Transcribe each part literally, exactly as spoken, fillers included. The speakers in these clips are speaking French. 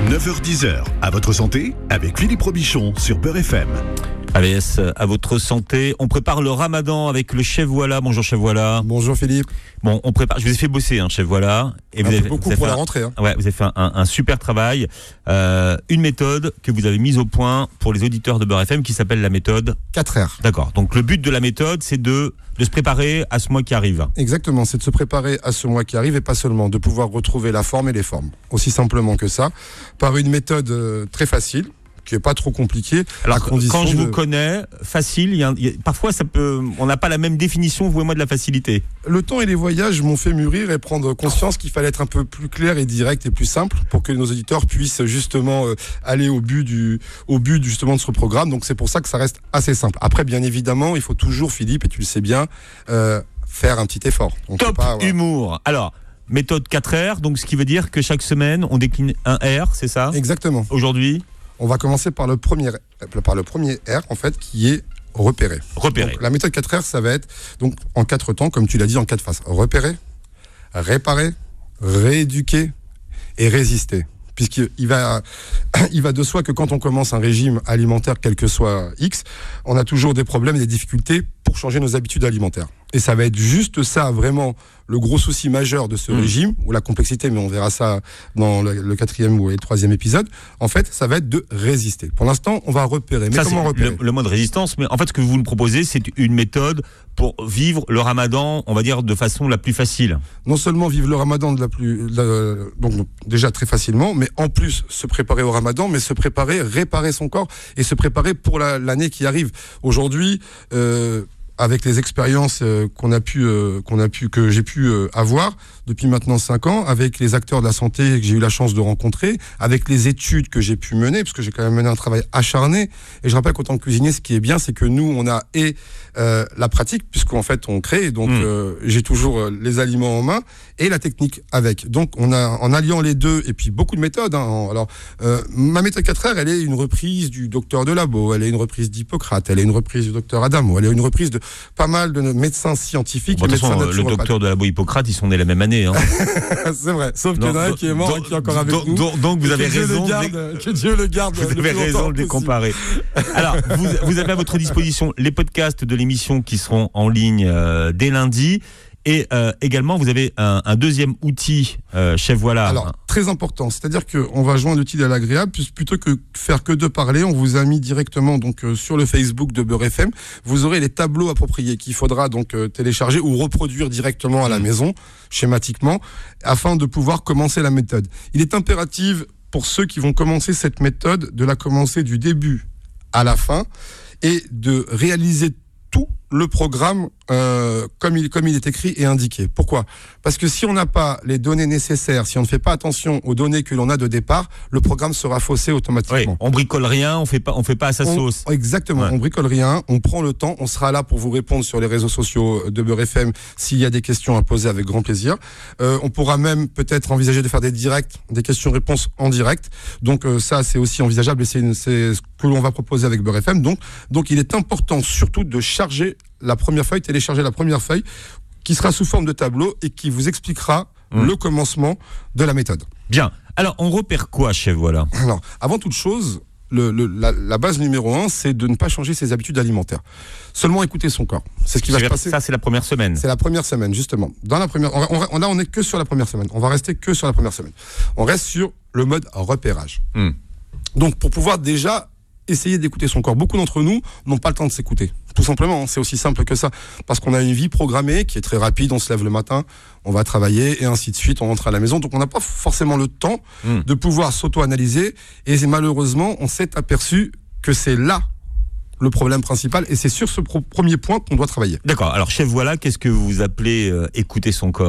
neuf heures dix, à votre santé, avec Philippe Robichon sur Beurre F M. A V S, à votre santé. On prépare le ramadan avec le chef Voilà. Bonjour chef Voilà. Bonjour Philippe. Bon, on prépare. Je vous ai fait bosser, hein, chef Voilà. Et vous avez beaucoup pour la rentrée. Hein. Ouais, vous avez fait un, un, un super travail. Euh, une méthode que vous avez mise au point pour les auditeurs de Beurre F M qui s'appelle la méthode quatre R. D'accord. Donc le but de la méthode, c'est de de se préparer à ce mois qui arrive. Exactement, c'est de se préparer à ce mois qui arrive et pas seulement, de pouvoir retrouver la forme et les formes. Aussi simplement que ça, par une méthode euh, très facile, qui est pas trop compliqué. Alors quand je de... vous connais, facile, il y a, il y a, parfois ça peut, on n'a pas la même définition, vous et moi, de la facilité. Le temps et les voyages m'ont fait mûrir et prendre conscience qu'il fallait être un peu plus clair et direct et plus simple pour que nos auditeurs puissent justement euh, aller au but du, au but justement de ce programme. Donc c'est pour ça que ça reste assez simple. Après, bien évidemment, il faut toujours, Philippe, et tu le sais bien, euh, faire un petit effort. On Top pas, voilà. Humour. Alors. Méthode quatre R, donc ce qui veut dire que chaque semaine on décline un R, c'est ça ? Exactement. Aujourd'hui ? On va commencer par le premier, par le premier R, en fait, qui est repérer. Repérer. Donc, la méthode quatre R, ça va être, donc, en quatre temps, comme tu l'as dit, en quatre phases. Repérer, réparer, rééduquer et résister. Puisqu'il va, il va de soi que quand on commence un régime alimentaire, quel que soit X, on a toujours des problèmes et des difficultés pour changer nos habitudes alimentaires. Et ça va être juste ça, vraiment, le gros souci majeur de ce mmh. régime, ou la complexité, mais on verra ça dans le, le quatrième ou le troisième épisode. En fait, ça va être de résister. Pour l'instant, on va repérer. Mais ça, comment c'est repérer ? le, le mode résistance, mais en fait, ce que vous nous proposez, c'est une méthode pour vivre le ramadan, on va dire, de façon la plus facile. Non seulement vivre le ramadan de la plus, la, donc déjà très facilement, mais en plus se préparer au ramadan, mais se préparer, réparer son corps et se préparer pour la, l'année qui arrive. Aujourd'hui, euh, avec les expériences euh, qu'on a pu, euh, qu'on a pu, que j'ai pu euh, avoir depuis maintenant cinq ans, avec les acteurs de la santé que j'ai eu la chance de rencontrer, avec les études que j'ai pu mener, parce que j'ai quand même mené un travail acharné. Et je rappelle qu'en tant que cuisinier, ce qui est bien, c'est que nous, on a et euh, la pratique, puisqu'en fait, on crée. Donc, mmh. euh, j'ai toujours euh, les aliments en main et la technique avec. Donc, on a en alliant les deux et puis beaucoup de méthodes. Hein, alors, euh, ma méthode quatre R, elle est une reprise du docteur Delabo, elle est une reprise d'Hippocrate, elle est une reprise du docteur Adamo, elle est une reprise de pas mal de médecins scientifiques. Bon, et médecins façon, le docteur Delabo, Hippocrate, ils sont nés la même année. Hein. C'est vrai, sauf qu'il y en a un qui est mort donc, et qui est encore avec donc, nous. Donc, donc vous avez raison. Garde, de... Que Dieu le garde. Vous avez raison de les comparer. Alors, vous, vous avez à votre disposition les podcasts de l'émission qui seront en ligne euh, dès lundi. Et euh, également, vous avez un, un deuxième outil, euh, chef Voilà. Alors, très important, c'est-à-dire qu'on va joindre l'utile à l'agréable, plutôt que faire que de parler, on vous a mis directement donc euh, sur le Facebook de Beurre F M. Vous aurez les tableaux appropriés qu'il faudra donc euh, télécharger ou reproduire directement à la maison, schématiquement, afin de pouvoir commencer la méthode. Il est impératif pour ceux qui vont commencer cette méthode de la commencer du début à la fin et de réaliser tout le programme euh, comme il comme il est écrit et indiqué. Pourquoi ? Parce que si on n'a pas les données nécessaires, si on ne fait pas attention aux données que l'on a de départ, le programme sera faussé automatiquement. Oui, on bricole rien, on fait pas on fait pas à sa on, sauce. Exactement, ouais. On bricole rien, on prend le temps, on sera là pour vous répondre sur les réseaux sociaux de Beurre F M s'il y a des questions à poser avec grand plaisir. Euh, on pourra même peut-être envisager de faire des directs, des questions-réponses en direct. Donc euh, ça c'est aussi envisageable et c'est, une, c'est ce que l'on va proposer avec Beurre F M. Donc donc il est important surtout de charger la première feuille, télécharger la première feuille qui sera sous forme de tableau et qui vous expliquera mmh. le commencement de la méthode. Bien. Alors, on repère quoi, chef Voilà ? Alors, avant toute chose, le, le, la, la base numéro un, c'est de ne pas changer ses habitudes alimentaires. Seulement écouter son corps. C'est ce qui va se passer. Ça, c'est la première semaine. C'est la première semaine, justement. Dans la première, on, on, là, on est que sur la première semaine. On va rester que sur la première semaine. On reste sur le mode repérage. Mmh. Donc, pour pouvoir déjà essayer d'écouter son corps. Beaucoup d'entre nous n'ont pas le temps de s'écouter. Tout simplement, c'est aussi simple que ça. Parce qu'on a une vie programmée qui est très rapide, on se lève le matin, on va travailler et ainsi de suite, on rentre à la maison. Donc on n'a pas forcément le temps mmh. de pouvoir s'auto-analyser. Et malheureusement, on s'est aperçu que c'est là le problème principal et c'est sur ce pro- premier point qu'on doit travailler. D'accord. Alors chef Voilà, qu'est-ce que vous appelez euh, écouter son corps ?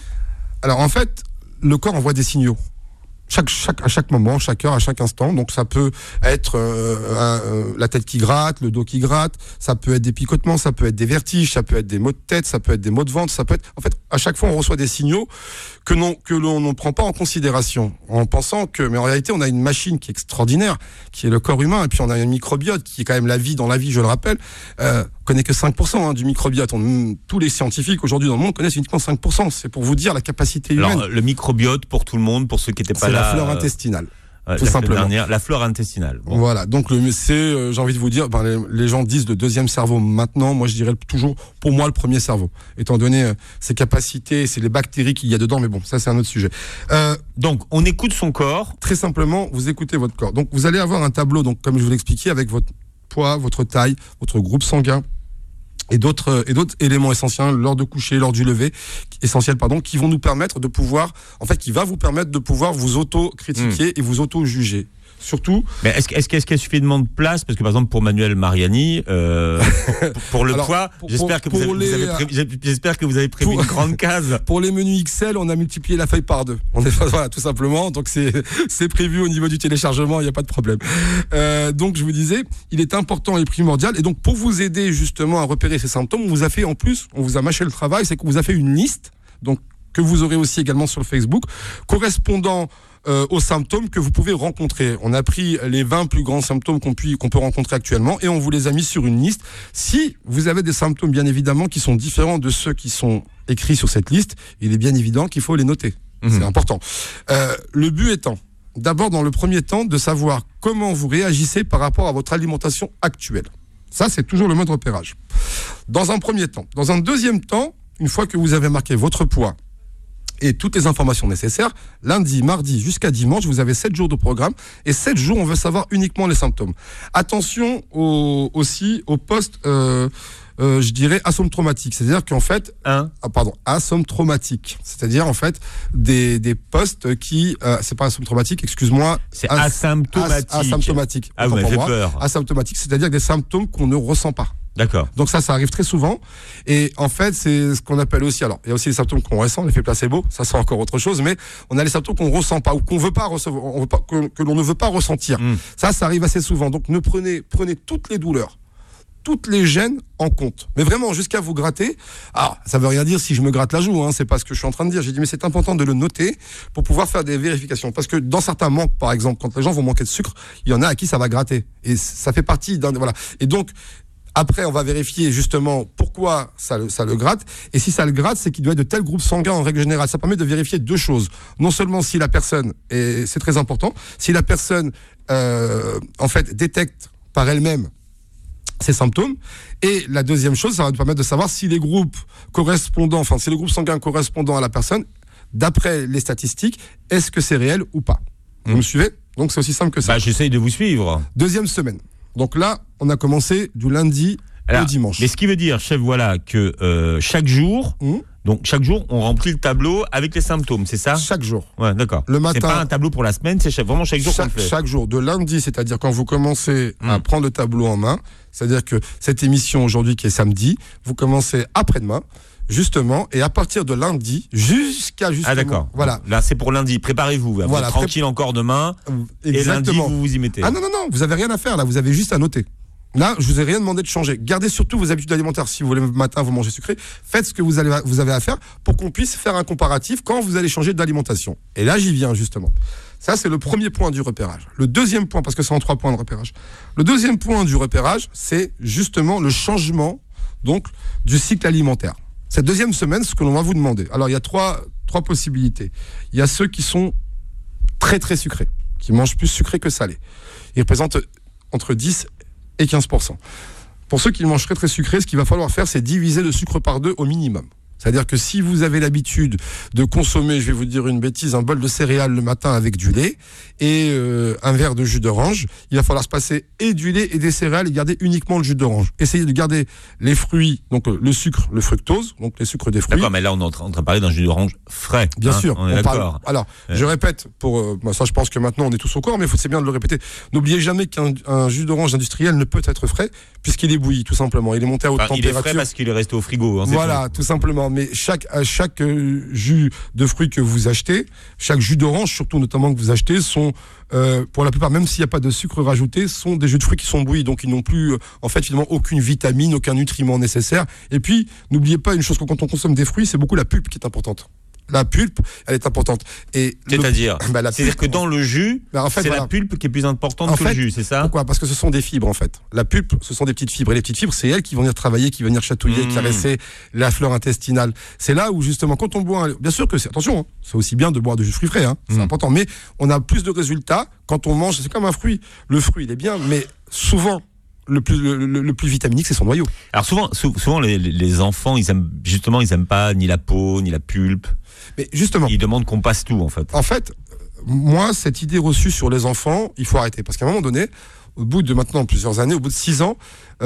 Alors en fait, le corps envoie des signaux. Chaque, chaque, à chaque moment, chaque heure, à chaque instant. Donc ça peut être euh, euh, la tête qui gratte, le dos qui gratte, ça peut être des picotements, ça peut être des vertiges, ça peut être des maux de tête, ça peut être des maux de ventre, ça peut être... En fait, à chaque fois, on reçoit des signaux que, non, que l'on ne prend pas en considération, en pensant que... Mais en réalité, on a une machine qui est extraordinaire, qui est le corps humain, et puis on a un microbiote, qui est quand même la vie dans la vie, je le rappelle. Euh, on connaît que cinq pour cent hein, du microbiote. On, tous les scientifiques aujourd'hui dans le monde connaissent uniquement cinq pour cent. C'est pour vous dire la capacité humaine. Alors, le microbiote, pour tout le monde, pour ceux qui n'étaient pas c'est là... C'est la flore intestinale. euh, tout la simplement. semaine dernière, la flore intestinale. Bon. Voilà, donc le c'est, euh, j'ai envie de vous dire, ben, les, les gens disent le deuxième cerveau. Maintenant, moi je dirais toujours, pour moi, le premier cerveau, étant donné euh, ses capacités, c'est les bactéries qu'il y a dedans, mais bon, ça c'est un autre sujet. Euh, donc, on écoute son corps. Très simplement, vous écoutez votre corps. Donc, vous allez avoir un tableau, donc comme je vous l'expliquais, avec votre poids, votre taille, votre groupe sanguin, et d'autres et d'autres éléments essentiels lors de coucher, lors du lever, essentiels pardon, qui vont nous permettre de pouvoir, en fait, qui va vous permettre de pouvoir vous auto-critiquer mmh. et vous auto-juger. Surtout. Mais est-ce, est-ce, est-ce qu'il y a suffisamment de place? Parce que par exemple pour Manuel Mariani, euh, pour le Alors, poids, pour, j'espère, que vous avez, les, vous avez prévu, j'espère que vous avez prévu pour, une grande case. Pour les menus X L, on a multiplié la feuille par deux. On est voilà, tout simplement. Donc c'est c'est prévu au niveau du téléchargement, il n'y a pas de problème. Euh, donc je vous disais, il est important et primordial. Et donc pour vous aider justement à repérer ces symptômes, on vous a fait en plus, on vous a mâché le travail, c'est qu'on vous a fait une liste, donc que vous aurez aussi également sur le Facebook, correspondant Euh, aux symptômes que vous pouvez rencontrer. On a pris les vingt plus grands symptômes qu'on, puis, qu'on peut rencontrer actuellement et on vous les a mis sur une liste. Si vous avez des symptômes, bien évidemment, qui sont différents de ceux qui sont écrits sur cette liste, il est bien évident qu'il faut les noter. Mmh. C'est important. Euh, le but étant, d'abord, dans le premier temps, de savoir comment vous réagissez par rapport à votre alimentation actuelle. Ça, c'est toujours le mode repérage. Dans un premier temps. Dans un deuxième temps, une fois que vous avez marqué votre poids, et toutes les informations nécessaires, lundi, mardi jusqu'à dimanche, vous avez sept jours de programme et sept jours, on veut savoir uniquement les symptômes. Attention au, aussi aux postes, euh, euh, je dirais, asymptomatiques. C'est-à-dire qu'en fait, hein ah, pardon, asymptomatiques. C'est-à-dire en fait des, des postes qui, euh, c'est pas asymptomatique, excuse-moi. C'est as, asymptomatique. As, asymptomatique. Ah, vous m'avez fait peur. Asymptomatique, c'est-à-dire des symptômes qu'on ne ressent pas. D'accord. Donc ça, ça arrive très souvent. Et en fait, c'est ce qu'on appelle aussi, alors, il y a aussi les symptômes qu'on ressent, l'effet placebo, ça c'est encore autre chose, mais on a les symptômes qu'on ressent pas, ou qu'on veut pas recevoir, on veut pas, que, que l'on ne veut pas ressentir. Mm. Ça, ça arrive assez souvent. Donc ne prenez, prenez toutes les douleurs, toutes les gènes en compte. Mais vraiment, jusqu'à vous gratter. Alors, ça veut rien dire si je me gratte la joue, hein, c'est pas ce que je suis en train de dire. J'ai dit, mais c'est important de le noter pour pouvoir faire des vérifications. Parce que dans certains manques, par exemple, quand les gens vont manquer de sucre, il y en a à qui ça va gratter. Et ça fait partie d'un, voilà. Et donc, après, on va vérifier justement pourquoi ça le, ça le gratte. Et si ça le gratte, c'est qu'il doit être de tel groupe sanguin en règle générale. Ça permet de vérifier deux choses. Non seulement si la personne, et c'est très important, si la personne, euh, en fait, détecte par elle-même ces symptômes. Et la deuxième chose, ça va nous permettre de savoir si les groupes correspondants, enfin, si les groupes sanguins correspondant à la personne, d'après les statistiques, est-ce que c'est réel ou pas? Mmh. Vous me suivez? Donc, c'est aussi simple que ça. Bah, j'essaye de vous suivre. Deuxième semaine. Donc là, on a commencé du lundi Alors, au dimanche. Mais ce qui veut dire, chef, voilà, que euh, chaque jour, mmh. donc chaque jour, on remplit le tableau avec les symptômes, c'est ça? Chaque jour. Ouais, d'accord. Le matin. C'est pas un tableau pour la semaine, c'est chaque, vraiment chaque jour chaque, qu'on le fait. Chaque jour, de lundi, c'est-à-dire quand vous commencez mmh. à prendre le tableau en main, c'est-à-dire que cette émission aujourd'hui qui est samedi, vous commencez après-demain. Justement, et à partir de lundi jusqu'à justement. Ah d'accord. Voilà. Là c'est pour lundi. Préparez-vous. Vous voilà, êtes tranquille pré- encore demain. Exactement. Et lundi vous vous y mettez. Ah non non non, vous avez rien à faire là. Vous avez juste à noter. Là, je vous ai rien demandé de changer. Gardez surtout vos habitudes alimentaires. Si vous voulez le matin vous mangez sucré, faites ce que vous, allez, vous avez à faire pour qu'on puisse faire un comparatif quand vous allez changer d'alimentation. Et là, j'y viens justement. Ça, c'est le premier point du repérage. Le deuxième point, parce que c'est en trois points de repérage. Le deuxième point du repérage, c'est justement le changement donc du cycle alimentaire. Cette deuxième semaine, ce que l'on va vous demander. Alors, il y a trois, trois possibilités. Il y a ceux qui sont très, très sucrés, qui mangent plus sucré que salé. Ils représentent entre dix et quinze pour cent. Pour ceux qui mangent très, très sucré, ce qu'il va falloir faire, c'est diviser le sucre par deux au minimum. C'est-à-dire que si vous avez l'habitude de consommer, je vais vous dire une bêtise, un bol de céréales le matin avec du lait et euh, un verre de jus d'orange, il va falloir se passer et du lait et des céréales et garder uniquement le jus d'orange. Essayez de garder les fruits, donc euh, le sucre, le fructose, donc les sucres des fruits. D'accord, mais là on est en train, en train de parler d'un jus d'orange frais. Bien hein, sûr. on est on d'accord. Parle, alors, ouais. je répète, pour euh, bah, ça je pense que maintenant on est tous au courant, mais faut, c'est bien de le répéter. N'oubliez jamais qu'un un jus d'orange industriel ne peut être frais puisqu'il est bouilli, tout simplement. Il est monté à haute enfin, température. Il est frais parce qu'il est resté au frigo. Hein, voilà, tout simplement. Mais chaque chaque euh, jus de fruits que vous achetez, chaque jus d'orange, surtout notamment que vous achetez, sont euh, pour la plupart, même s'il n'y a pas de sucre rajouté, sont des jus de fruits qui sont bouillis, donc ils n'ont plus euh, en fait finalement aucune vitamine, aucun nutriment nécessaire. Et puis n'oubliez pas une chose, que quand on consomme des fruits, c'est beaucoup la pulpe qui est importante. La pulpe, elle est importante. Et c'est-à-dire, le, bah, la c'est-à-dire pulpe, que dans le jus, bah, en fait, c'est voilà. la pulpe qui est plus importante en que fait, le jus, c'est ça? Pourquoi? Parce que ce sont des fibres, en fait. La pulpe, ce sont des petites fibres. Et les petites fibres, c'est elles qui vont venir travailler, qui vont venir chatouiller, mmh. caresser la flore intestinale. C'est là où, justement, quand on boit, un... bien sûr que c'est, attention, hein, c'est aussi bien de boire du jus de fruits frais, hein, c'est mmh. important. Mais on a plus de résultats quand on mange, c'est comme un fruit. Le fruit, il est bien, mais souvent, le plus, le, le, le plus vitaminique, c'est son noyau. Alors souvent, souvent les, les enfants, ils aiment, justement, ils aiment pas ni la peau, ni la pulpe. Mais justement. Ils demandent qu'on passe tout, en fait. En fait, moi, cette idée reçue sur les enfants, il faut arrêter. Parce qu'à un moment donné, au bout de maintenant plusieurs années, au bout de six ans,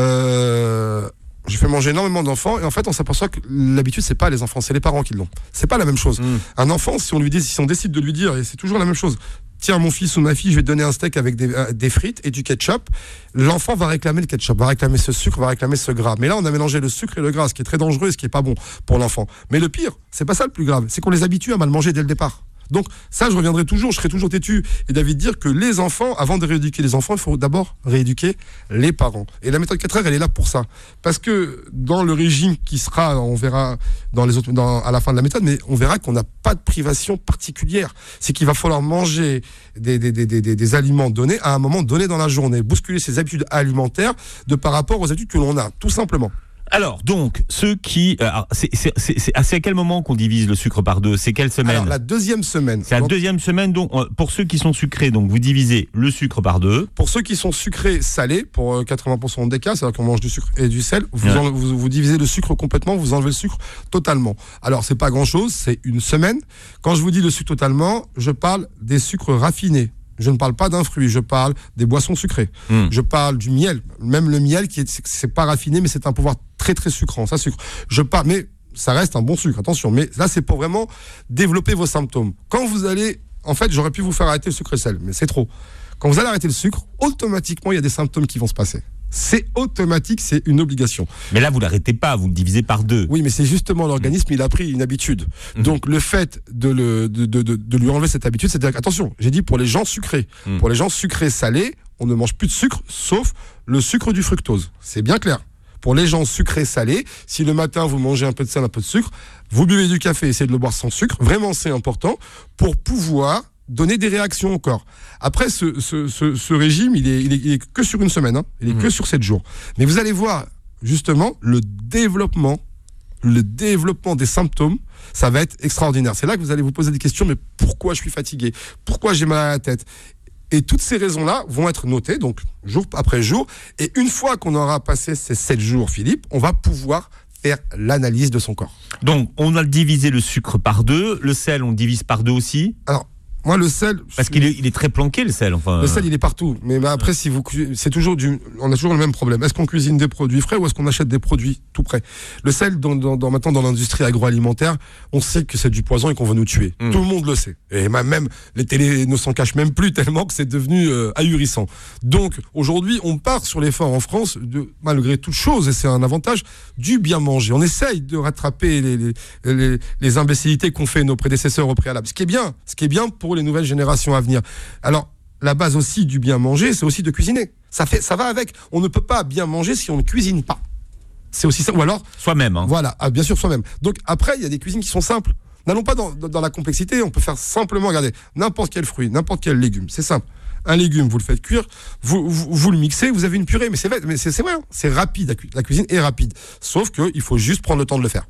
euh, je fais manger énormément d'enfants et en fait, on s'aperçoit que l'habitude, c'est pas les enfants, c'est les parents qui l'ont. C'est pas la même chose. Mmh. Un enfant, si on lui dit, si on décide de lui dire, et c'est toujours la même chose. Tiens, mon fils ou ma fille, je vais te donner un steak avec des, euh, des frites et du ketchup. L'enfant va réclamer le ketchup, va réclamer ce sucre, va réclamer ce gras. Mais là, on a mélangé le sucre et le gras, ce qui est très dangereux et ce qui est pas bon pour l'enfant. Mais le pire, c'est pas ça le plus grave, c'est qu'on les habitue à mal manger dès le départ. Donc ça, je reviendrai toujours, je serai toujours têtu et David dire que les enfants, avant de rééduquer les enfants, il faut d'abord rééduquer les parents. Et la méthode quatre heures, elle est là pour ça. Parce que dans le régime qui sera, on verra dans les autres, dans, à la fin de la méthode, mais on verra qu'on n'a pas de privation particulière. C'est qu'il va falloir manger des, des, des, des, des aliments donnés à un moment donné dans la journée, bousculer ses habitudes alimentaires de par rapport aux habitudes que l'on a, tout simplement. Alors, donc, ceux qui... Euh, c'est, c'est, c'est, c'est, c'est à quel moment qu'on divise le sucre par deux? C'est quelle semaine? Alors, la deuxième semaine. C'est la donc, deuxième semaine, donc, pour ceux qui sont sucrés, donc vous divisez le sucre par deux. Pour ceux qui sont sucrés salés, pour quatre-vingts pour cent des cas, c'est-à-dire qu'on mange du sucre et du sel, vous, ouais. en, vous, vous divisez le sucre complètement, vous enlevez le sucre totalement. Alors, c'est pas grand-chose, c'est une semaine. Quand je vous dis le sucre totalement, je parle des sucres raffinés. Je ne parle pas d'un fruit, je parle des boissons sucrées. Mmh. Je parle du miel, même le miel qui est, c'est pas raffiné, mais c'est un pouvoir très très sucrant, ça sucre. Je parle, mais ça reste un bon sucre, attention. Mais là, c'est pour vraiment développer vos symptômes. Quand vous allez, en fait, j'aurais pu vous faire arrêter le sucre et le sel, mais c'est trop. Quand vous allez arrêter le sucre, automatiquement, il y a des symptômes qui vont se passer. C'est automatique, c'est une obligation. Mais là, vous l'arrêtez pas, vous le divisez par deux. Oui, mais c'est justement l'organisme, il a pris une habitude. Mmh. Donc, le fait de, le, de, de, de, de lui enlever cette habitude, c'est-à-dire, attention, j'ai dit pour les gens sucrés. Mmh. Pour les gens sucrés salés, on ne mange plus de sucre, sauf le sucre du fructose. C'est bien clair. Pour les gens sucrés salés, si le matin vous mangez un peu de sel, un peu de sucre, vous buvez du café, essayez de le boire sans sucre. Vraiment, c'est important pour pouvoir donner des réactions au corps. Après, ce, ce, ce, ce régime, il est, il, est, il est que sur une semaine, hein. Il est mmh. que sur sept jours. Mais vous allez voir, justement, le développement, le développement des symptômes, ça va être extraordinaire. C'est là que vous allez vous poser des questions, mais pourquoi je suis fatigué? Pourquoi j'ai mal à la tête? Et toutes ces raisons-là vont être notées, donc jour après jour. Et une fois qu'on aura passé ces sept jours, Philippe, on va pouvoir faire l'analyse de son corps. Donc, on a divisé le sucre par deux. Le sel, on divise par deux aussi. Alors, moi, le sel... Parce qu'il est, il est très planqué, le sel. Enfin... Le sel, il est partout. Mais bah, après, si vous, c'est toujours du, on a toujours le même problème. Est-ce qu'on cuisine des produits frais ou est-ce qu'on achète des produits tout prêts? Le sel, dans, dans, dans, maintenant, dans l'industrie agroalimentaire, on sait que c'est du poison et qu'on va nous tuer. Mmh. Tout le monde le sait. Et même, les télés ne s'en cachent même plus tellement que c'est devenu euh, ahurissant. Donc, aujourd'hui, on part sur l'effort en France, de, malgré toute chose, et c'est un avantage, du bien manger. On essaye de rattraper les, les, les, les imbécilités qu'ont fait nos prédécesseurs au préalable. Ce qui est bien, ce qui est bien pour les nouvelles générations à venir. Alors, la base aussi du bien manger, c'est aussi de cuisiner. Ça fait, ça va avec. On ne peut pas bien manger si on ne cuisine pas. C'est aussi ça. Ou alors soi-même. Hein. Voilà, ah, bien sûr soi-même. Donc après, il y a des cuisines qui sont simples. N'allons pas dans, dans, dans la complexité. On peut faire simplement, regardez, n'importe quel fruit, n'importe quel légume. C'est simple. Un légume, vous le faites cuire, vous, vous, vous le mixez, vous avez une purée. Mais c'est vrai, mais c'est, c'est vrai, hein. C'est rapide. La, cu- la cuisine est rapide. Sauf que il faut juste prendre le temps de le faire.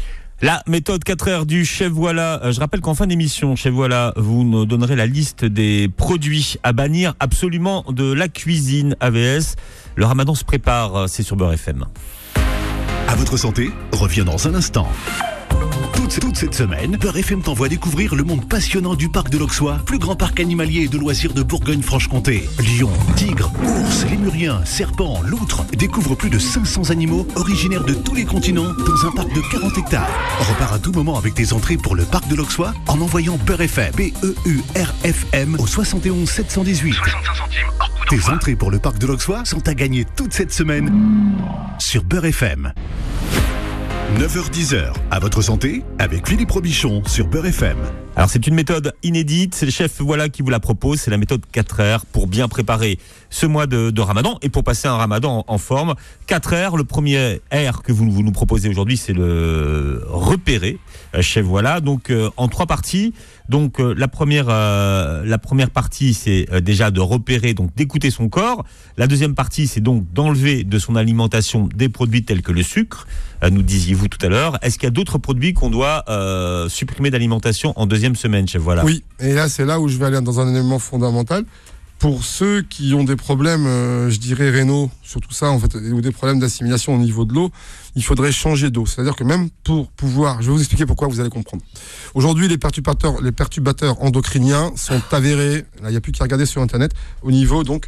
La méthode quatre heures du Chef Voilà. Euh, je rappelle qu'en fin d'émission, Chef Voilà, vous nous donnerez la liste des produits à bannir absolument de la cuisine A V S. Le Ramadan se prépare, c'est sur Beurre F M. À votre santé, revient dans un instant. Toute, toute cette semaine, Beurre F M t'envoie découvrir le monde passionnant du parc de l'Auxois, plus grand parc animalier et de loisirs de Bourgogne-Franche-Comté. Lions, tigres, ours, lémuriens, serpents, loutres. Découvre plus de cinq cents animaux originaires de tous les continents dans un parc de quarante hectares. Repars à tout moment avec tes entrées pour le parc de l'Auxois en envoyant Beurre F M, B E U R F M au soixante et onze sept cent dix-huit. soixante-cinq centimes hors coût Tes d'envoi. entrées pour le parc de l'Auxois sont à gagner toute cette semaine sur Beurre F M. neuf heures dix, à votre santé, avec Philippe Robichon sur Beurre F M. Alors c'est une méthode inédite, c'est le chef Voilà qui vous la propose, c'est la méthode quatre R pour bien préparer ce mois de, de Ramadan et pour passer un Ramadan en, en forme. quatre R, le premier R que vous, vous nous proposez aujourd'hui, c'est le repérer, chef Voilà, donc euh, en trois parties. Donc euh, la première euh, la première partie c'est euh, déjà de repérer, donc d'écouter son corps. La deuxième partie c'est donc d'enlever de son alimentation des produits tels que le sucre, euh, nous disiez-vous tout à l'heure. Est-ce qu'il y a d'autres produits qu'on doit euh, supprimer d'alimentation en deuxième semaine, chef Voilà? Oui, et là c'est là où je vais aller dans un élément fondamental. Pour ceux qui ont des problèmes, euh, je dirais rénaux, sur tout ça, en fait, ou des problèmes d'assimilation au niveau de l'eau, il faudrait changer d'eau. C'est-à-dire que même pour pouvoir, je vais vous expliquer pourquoi, vous allez comprendre. Aujourd'hui, les perturbateurs, les perturbateurs endocriniens sont avérés, là, il n'y a plus qu'à regarder sur Internet, au niveau donc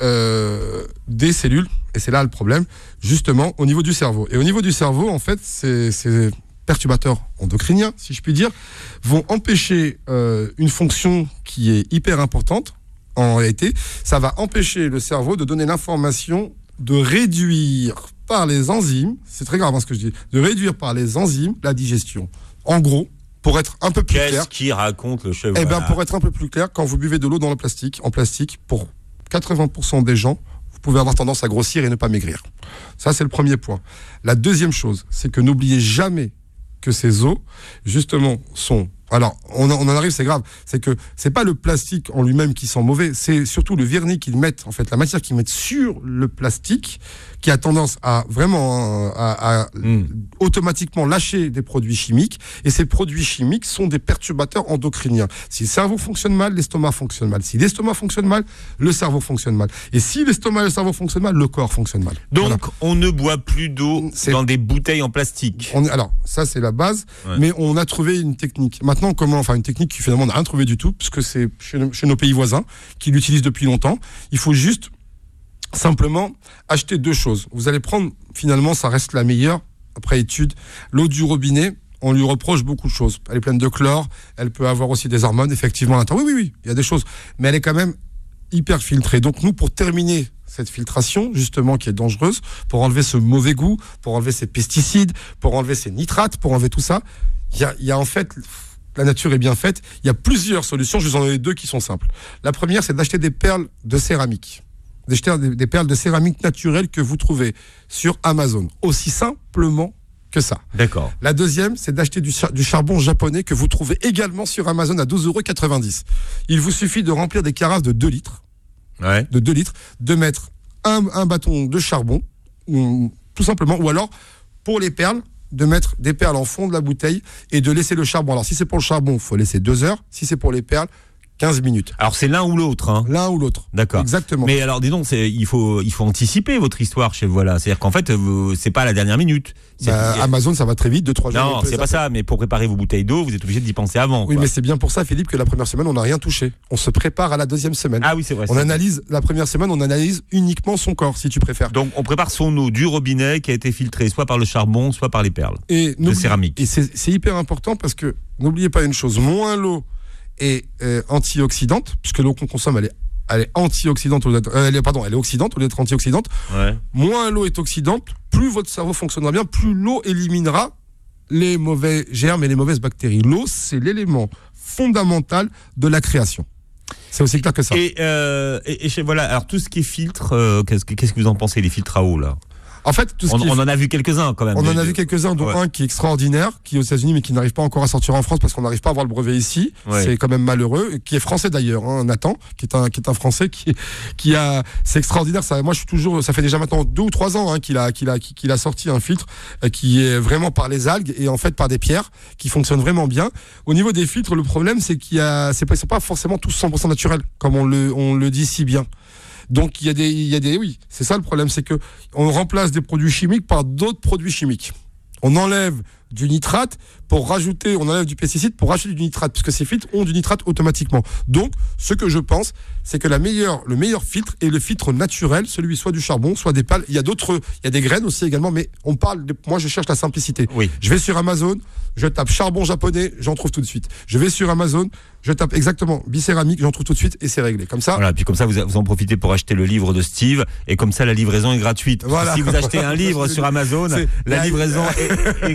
euh, des cellules, et c'est là le problème, justement, au niveau du cerveau. Et au niveau du cerveau, en fait, c'est... c'est perturbateurs endocriniens, si je puis dire, vont empêcher euh, une fonction qui est hyper importante. En réalité, ça va empêcher le cerveau de donner l'information de réduire par les enzymes, c'est très grave hein, ce que je dis, de réduire par les enzymes la digestion. En gros, pour être un peu plus Qu'est-ce clair... Qu'est-ce qui raconte le chef Eh Voilà? bien, pour être un peu plus clair, quand vous buvez de l'eau dans le plastique, en plastique, pour quatre-vingts pour cent des gens, vous pouvez avoir tendance à grossir et ne pas maigrir. Ça, c'est le premier point. La deuxième chose, c'est que n'oubliez jamais que ces eaux, justement, sont... Alors, on en arrive, c'est grave, c'est que c'est pas le plastique en lui-même qui sent mauvais, c'est surtout le vernis qu'ils mettent, en fait, la matière qu'ils mettent sur le plastique, qui a tendance à vraiment à, à mmh. automatiquement lâcher des produits chimiques, et ces produits chimiques sont des perturbateurs endocriniens. Si le cerveau fonctionne mal, l'estomac fonctionne mal. Si l'estomac fonctionne mal, le cerveau fonctionne mal. Et si l'estomac et le cerveau fonctionnent mal, le corps fonctionne mal. Donc, voilà. On ne boit plus d'eau c'est... dans des bouteilles en plastique. On, alors, ça c'est la base, ouais. Mais on a trouvé une technique. Maintenant, comment, enfin une technique qui finalement n'a rien trouvé du tout, puisque c'est chez, chez nos pays voisins, qui l'utilisent depuis longtemps. Il faut juste simplement acheter deux choses. Vous allez prendre, finalement, ça reste la meilleure, après étude, l'eau du robinet. On lui reproche beaucoup de choses. Elle est pleine de chlore, elle peut avoir aussi des hormones, effectivement, à l'intérieur. Oui, oui, oui, il y a des choses. Mais elle est quand même hyper filtrée. Donc nous, pour terminer cette filtration, justement, qui est dangereuse, pour enlever ce mauvais goût, pour enlever ces pesticides, pour enlever ces nitrates, pour enlever tout ça, il y a, y a en fait... La nature est bien faite. Il y a plusieurs solutions. Je vous en ai deux qui sont simples. La première, c'est d'acheter des perles de céramique. D'acheter des, des perles de céramique naturelles que vous trouvez sur Amazon. Aussi simplement que ça. D'accord. La deuxième, c'est d'acheter du, char- du charbon japonais que vous trouvez également sur Amazon à douze euros quatre-vingt-dix. Il vous suffit de remplir des carafes de deux litres. Ouais. De deux litres. De mettre un, un bâton de charbon, ou, tout simplement. Ou alors, pour les perles, de mettre des perles en fond de la bouteille et de laisser le charbon. Alors, si c'est pour le charbon, il faut laisser deux heures. Si c'est pour les perles, quinze minutes. Alors, c'est l'un ou l'autre, hein. L'un ou l'autre. D'accord. Exactement. Mais alors, dis donc, c'est, il faut, il faut anticiper votre histoire chez Voilà. C'est-à-dire qu'en fait, vous, c'est pas à la dernière minute. Bah, Amazon, ça va très vite, deux, trois jours. Non, c'est pas ça. Mais pour préparer vos bouteilles d'eau, vous êtes obligé d'y penser avant. Oui, quoi. mais c'est bien pour ça, Philippe, que la première semaine, on n'a rien touché. On se prépare à la deuxième semaine. Ah oui, c'est vrai. On c'est analyse, vrai. La première semaine, on analyse uniquement son corps, si tu préfères. Donc, on prépare son eau du robinet qui a été filtrée soit par le charbon, soit par les perles et de céramique. Et c'est, c'est hyper important parce que, n'oubliez pas une chose, moins l'eau est euh, antioxydante, puisque l'eau qu'on consomme, elle est, elle est antioxydante, au lieu d'être, euh, elle est, pardon, elle est oxydante au lieu d'être antioxydante. Ouais. Moins l'eau est oxydante, plus votre cerveau fonctionnera bien, plus l'eau éliminera les mauvais germes et les mauvaises bactéries. L'eau, c'est l'élément fondamental de la création. C'est aussi clair que ça. Et, euh, et, et voilà, alors tout ce qui est filtre, euh, qu'est-ce, que, qu'est-ce que vous en pensez, les filtres à eau, là? En fait, tout ce on, qui est... on en a vu quelques-uns quand même. On en a de... vu quelques-uns, dont ouais. un qui est extraordinaire, qui est aux États-Unis mais qui n'arrive pas encore à sortir en France parce qu'on n'arrive pas à avoir le brevet ici. Ouais. C'est quand même malheureux. Qui est français d'ailleurs, hein, Nathan, qui est un qui est un français qui qui a. C'est extraordinaire. Ça, moi, je suis toujours. Ça fait déjà maintenant deux ou trois ans hein, qu'il a qu'il a qu'il a sorti un filtre euh, qui est vraiment par les algues et en fait par des pierres qui fonctionne vraiment bien. Au niveau des filtres, le problème c'est qu'il y a c'est pas ils sont pas forcément tous cent pour cent naturels comme on le on le dit si bien. Donc il y a des, il y a des, oui, c'est ça le problème, c'est que on remplace des produits chimiques par d'autres produits chimiques. On enlève du nitrate pour rajouter, on enlève du pesticide pour rajouter du nitrate, puisque ces filtres ont du nitrate automatiquement. Donc, ce que je pense, c'est que la meilleure, le meilleur filtre est le filtre naturel, celui soit du charbon, soit des pales. Il y a d'autres, il y a des graines aussi également, mais on parle, de, moi je cherche la simplicité. Oui. Je vais sur Amazon, je tape charbon japonais, j'en trouve tout de suite. Je vais sur Amazon, je tape exactement bicéramique, j'en trouve tout de suite et c'est réglé. Comme ça. Voilà, puis comme ça vous, vous en profitez pour acheter le livre de Steve et comme ça la livraison est gratuite. Voilà. Si vous achetez un livre sur Amazon, c'est, la livraison est, est gratuite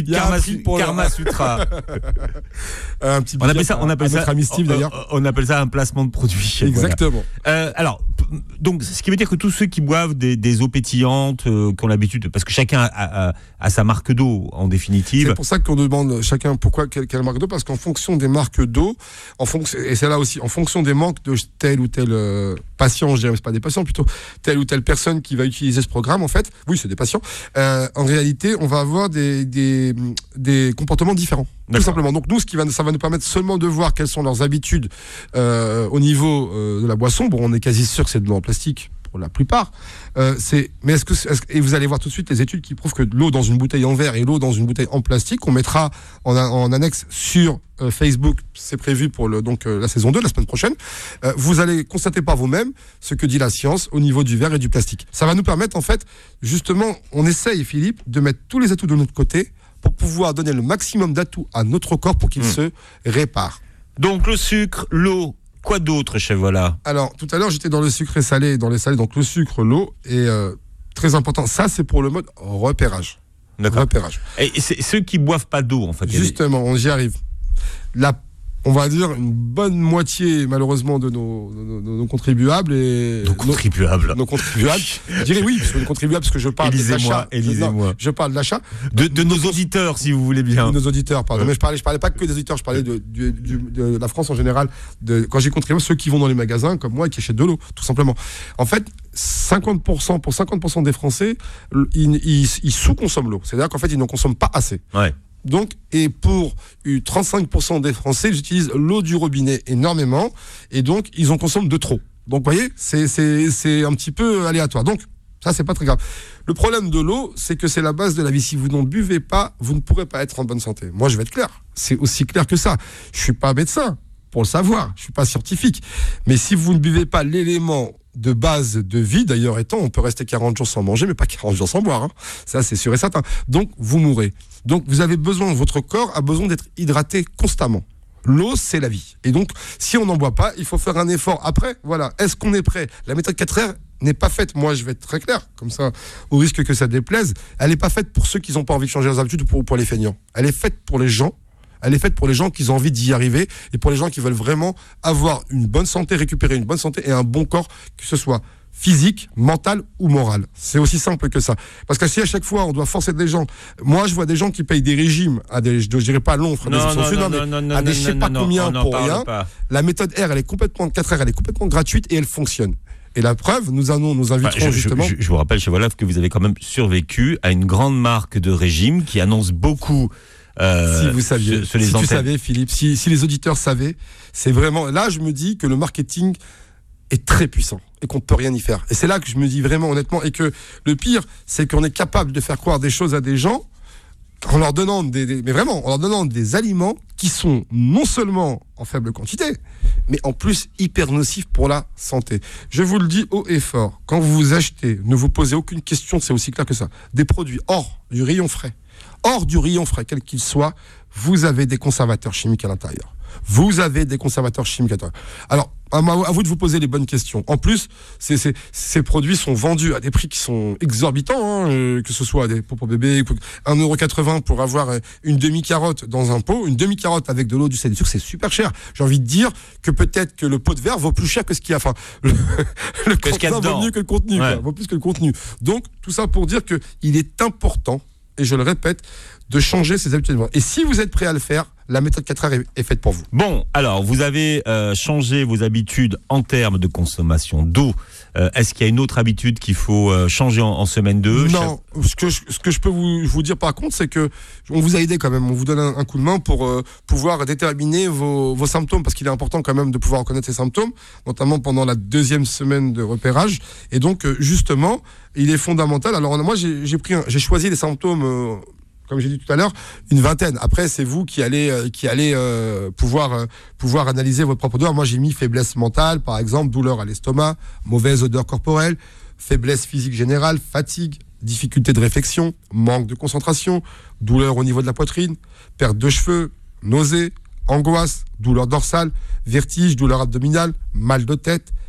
Il y a Karma, un prix pour le- Karma Sutra. un petit On appelle big ça, up on à- appelle à ça, notre ami Steve, on- d'ailleurs. on appelle ça un placement de produit. Voilà. Exactement. Euh, alors, p- donc, ce qui veut dire que tous ceux qui boivent des, des eaux pétillantes, euh, qui ont l'habitude, parce que chacun a, a- a sa marque d'eau en définitive. C'est pour ça qu'on demande chacun pourquoi quelle, quelle marque d'eau, parce qu'en fonction des marques d'eau, en fonction, et c'est là aussi, en fonction des manques de tel ou tel euh, patient, je dirais, mais c'est pas des patients plutôt, telle ou telle personne qui va utiliser ce programme, en fait, oui, c'est des patients. Euh, en réalité, on va avoir des des, des comportements différents, tout D'accord. simplement. Donc nous, ce qui va, ça va nous permettre seulement de voir quelles sont leurs habitudes euh, au niveau euh, de la boisson. Bon, on est quasi sûr que c'est de l'eau en plastique pour la plupart. Euh, c'est, mais est-ce que, est-ce, et vous allez voir tout de suite les études qui prouvent que de l'eau dans une bouteille en verre et l'eau dans une bouteille en plastique, on mettra en, en annexe sur euh, Facebook, c'est prévu pour le, donc euh, la saison deux, la semaine prochaine. Euh, vous allez constater par vous-même ce que dit la science au niveau du verre et du plastique. Ça va nous permettre en fait, justement, on essaye, Philippe, de mettre tous les atouts de notre côté pour pouvoir donner le maximum d'atouts à notre corps pour qu'il Mmh. se répare. Donc, le sucre, l'eau, quoi d'autre, chef Voilà? Alors, tout à l'heure, j'étais dans le sucré salé, dans les salés, donc le sucre, l'eau, et euh, très important, ça c'est pour le mode repérage. D'accord. Repérage. Et c'est ceux qui boivent pas d'eau, en fait. Il y a des- Justement, on y arrive. La, on va dire une bonne moitié, malheureusement, de nos, nos, nos- nos contribuables et Nos contribuables. nos contribuables. Je dirais oui, parce que nos contribuables, parce que je parle de Élisez-moi, l'achat. élisez-moi. Non, Je parle de l'achat. De, de nos auditeurs, si vous voulez bien. De nos auditeurs, pardon. Ouais. Mais je parlais, je parlais pas que des auditeurs, je parlais de, du- du- de la France en général. De, quand j'ai contribué, ceux qui vont dans les magasins, comme moi, et qui achètent de l'eau, tout simplement. En fait, cinquante pour cent, pour cinquante pour cent des Français, ils, ils, ils sous-consomment l'eau. C'est-à-dire qu'en fait, ils n'en consomment pas assez. Ouais. Donc, et pour euh, trente-cinq pour cent des Français, ils utilisent l'eau du robinet énormément, et donc ils en consomment de trop. Donc, vous voyez, c'est, c'est, c'est un petit peu aléatoire. Donc, ça, c'est pas très grave. Le problème de l'eau, c'est que c'est la base de la vie. Si vous n'en buvez pas, vous ne pourrez pas être en bonne santé. Moi, je vais être clair. C'est aussi clair que ça. Je suis pas médecin, pour le savoir. Je suis pas scientifique. Mais si vous ne buvez pas l'élément de base de vie, d'ailleurs étant, on peut rester quarante jours sans manger, mais pas quarante jours sans boire. Hein. Ça, c'est sûr et certain. Donc, vous mourrez. Donc, vous avez besoin, votre corps a besoin d'être hydraté constamment. L'eau, c'est la vie. Et donc, si on n'en boit pas, il faut faire un effort. Après, voilà, est-ce qu'on est prêt? La méthode quatre R n'est pas faite, moi je vais être très clair, comme ça, au risque que ça déplaise, elle n'est pas faite pour ceux qui n'ont pas envie de changer leurs habitudes ou pour, pour les feignants. Elle est faite pour les gens, elle est faite pour les gens qui ont envie d'y arriver et pour les gens qui veulent vraiment avoir une bonne santé, récupérer une bonne santé et un bon corps, que ce soit physique, mental ou moral. C'est aussi simple que ça. Parce que si à chaque fois on doit forcer des gens, moi je vois des gens qui payent des régimes à des, je dirais pas longs, frère, des Non, non, extensions, non, mais non, non, non, à des non, je sais non, pas non, combien on n'en pour parle rien. pas. La méthode R, elle est complètement quatre R, elle est complètement gratuite et elle fonctionne. Et la preuve, nous allons, nous inviterons Enfin, je, justement. je, je vous rappelle, chez Voilà, que vous avez quand même survécu à une grande marque de régime qui annonce beaucoup. Euh, si vous saviez, sur, sur les si tu antennes. savais, Philippe, si, si les auditeurs savaient, c'est vraiment. Là, je me dis que le marketing est très puissant et qu'on ne peut rien y faire. Et c'est là que je me dis vraiment honnêtement, et que le pire, c'est qu'on est capable de faire croire des choses à des gens en leur donnant des, des mais vraiment, en leur donnant des aliments qui sont non seulement en faible quantité, mais en plus hyper nocifs pour la santé. Je vous le dis haut et fort, quand vous vous achetez, ne vous posez aucune question, c'est aussi clair que ça, des produits hors du rayon frais, hors du rayon frais, quel qu'il soit, vous avez des conservateurs chimiques à l'intérieur. Vous avez des conservateurs chimiques à l'intérieur. Alors, à vous de vous poser les bonnes questions. En plus, ces, ces, ces produits sont vendus à des prix qui sont exorbitants, hein, euh, que ce soit des pots pour bébé, un euro quatre-vingts pour avoir une demi-carotte dans un pot, une demi-carotte avec de l'eau, du sel, du sucre, c'est super cher. J'ai envie de dire que peut-être que le pot de verre vaut plus cher que ce qu'il y a. Enfin, le, le contenu vaut mieux que le contenu, ouais. quoi, vaut plus que le contenu. Donc, tout ça pour dire que il est important, et je le répète, de changer ses habitudes. Et si vous êtes prêt à le faire, la méthode quatre R est, est faite pour vous. Bon, alors, vous avez euh, changé vos habitudes en termes de consommation d'eau. Euh, est-ce qu'il y a une autre habitude qu'il faut euh, changer en, en semaine deux? Non, ce que, je, ce que je peux vous, vous dire par contre, c'est que on vous a aidé quand même, on vous donne un, un coup de main pour euh, pouvoir déterminer vos, vos symptômes, parce qu'il est important quand même de pouvoir reconnaître ces symptômes, notamment pendant la deuxième semaine de repérage. Et donc, euh, justement, il est fondamental. Alors, moi, j'ai, j'ai, pris un, j'ai choisi les symptômes... Euh, comme j'ai dit tout à l'heure, une vingtaine. Après, c'est vous qui allez, euh, qui allez euh, pouvoir, euh, pouvoir analyser votre propre douleur. Moi, j'ai mis faiblesse mentale, par exemple, douleur à l'estomac, mauvaise odeur corporelle, faiblesse physique générale, fatigue, difficulté de réflexion, manque de concentration, douleur au niveau de la poitrine, perte de cheveux, nausées, angoisse, douleur dorsale, vertige, douleur abdominale, mal de tête,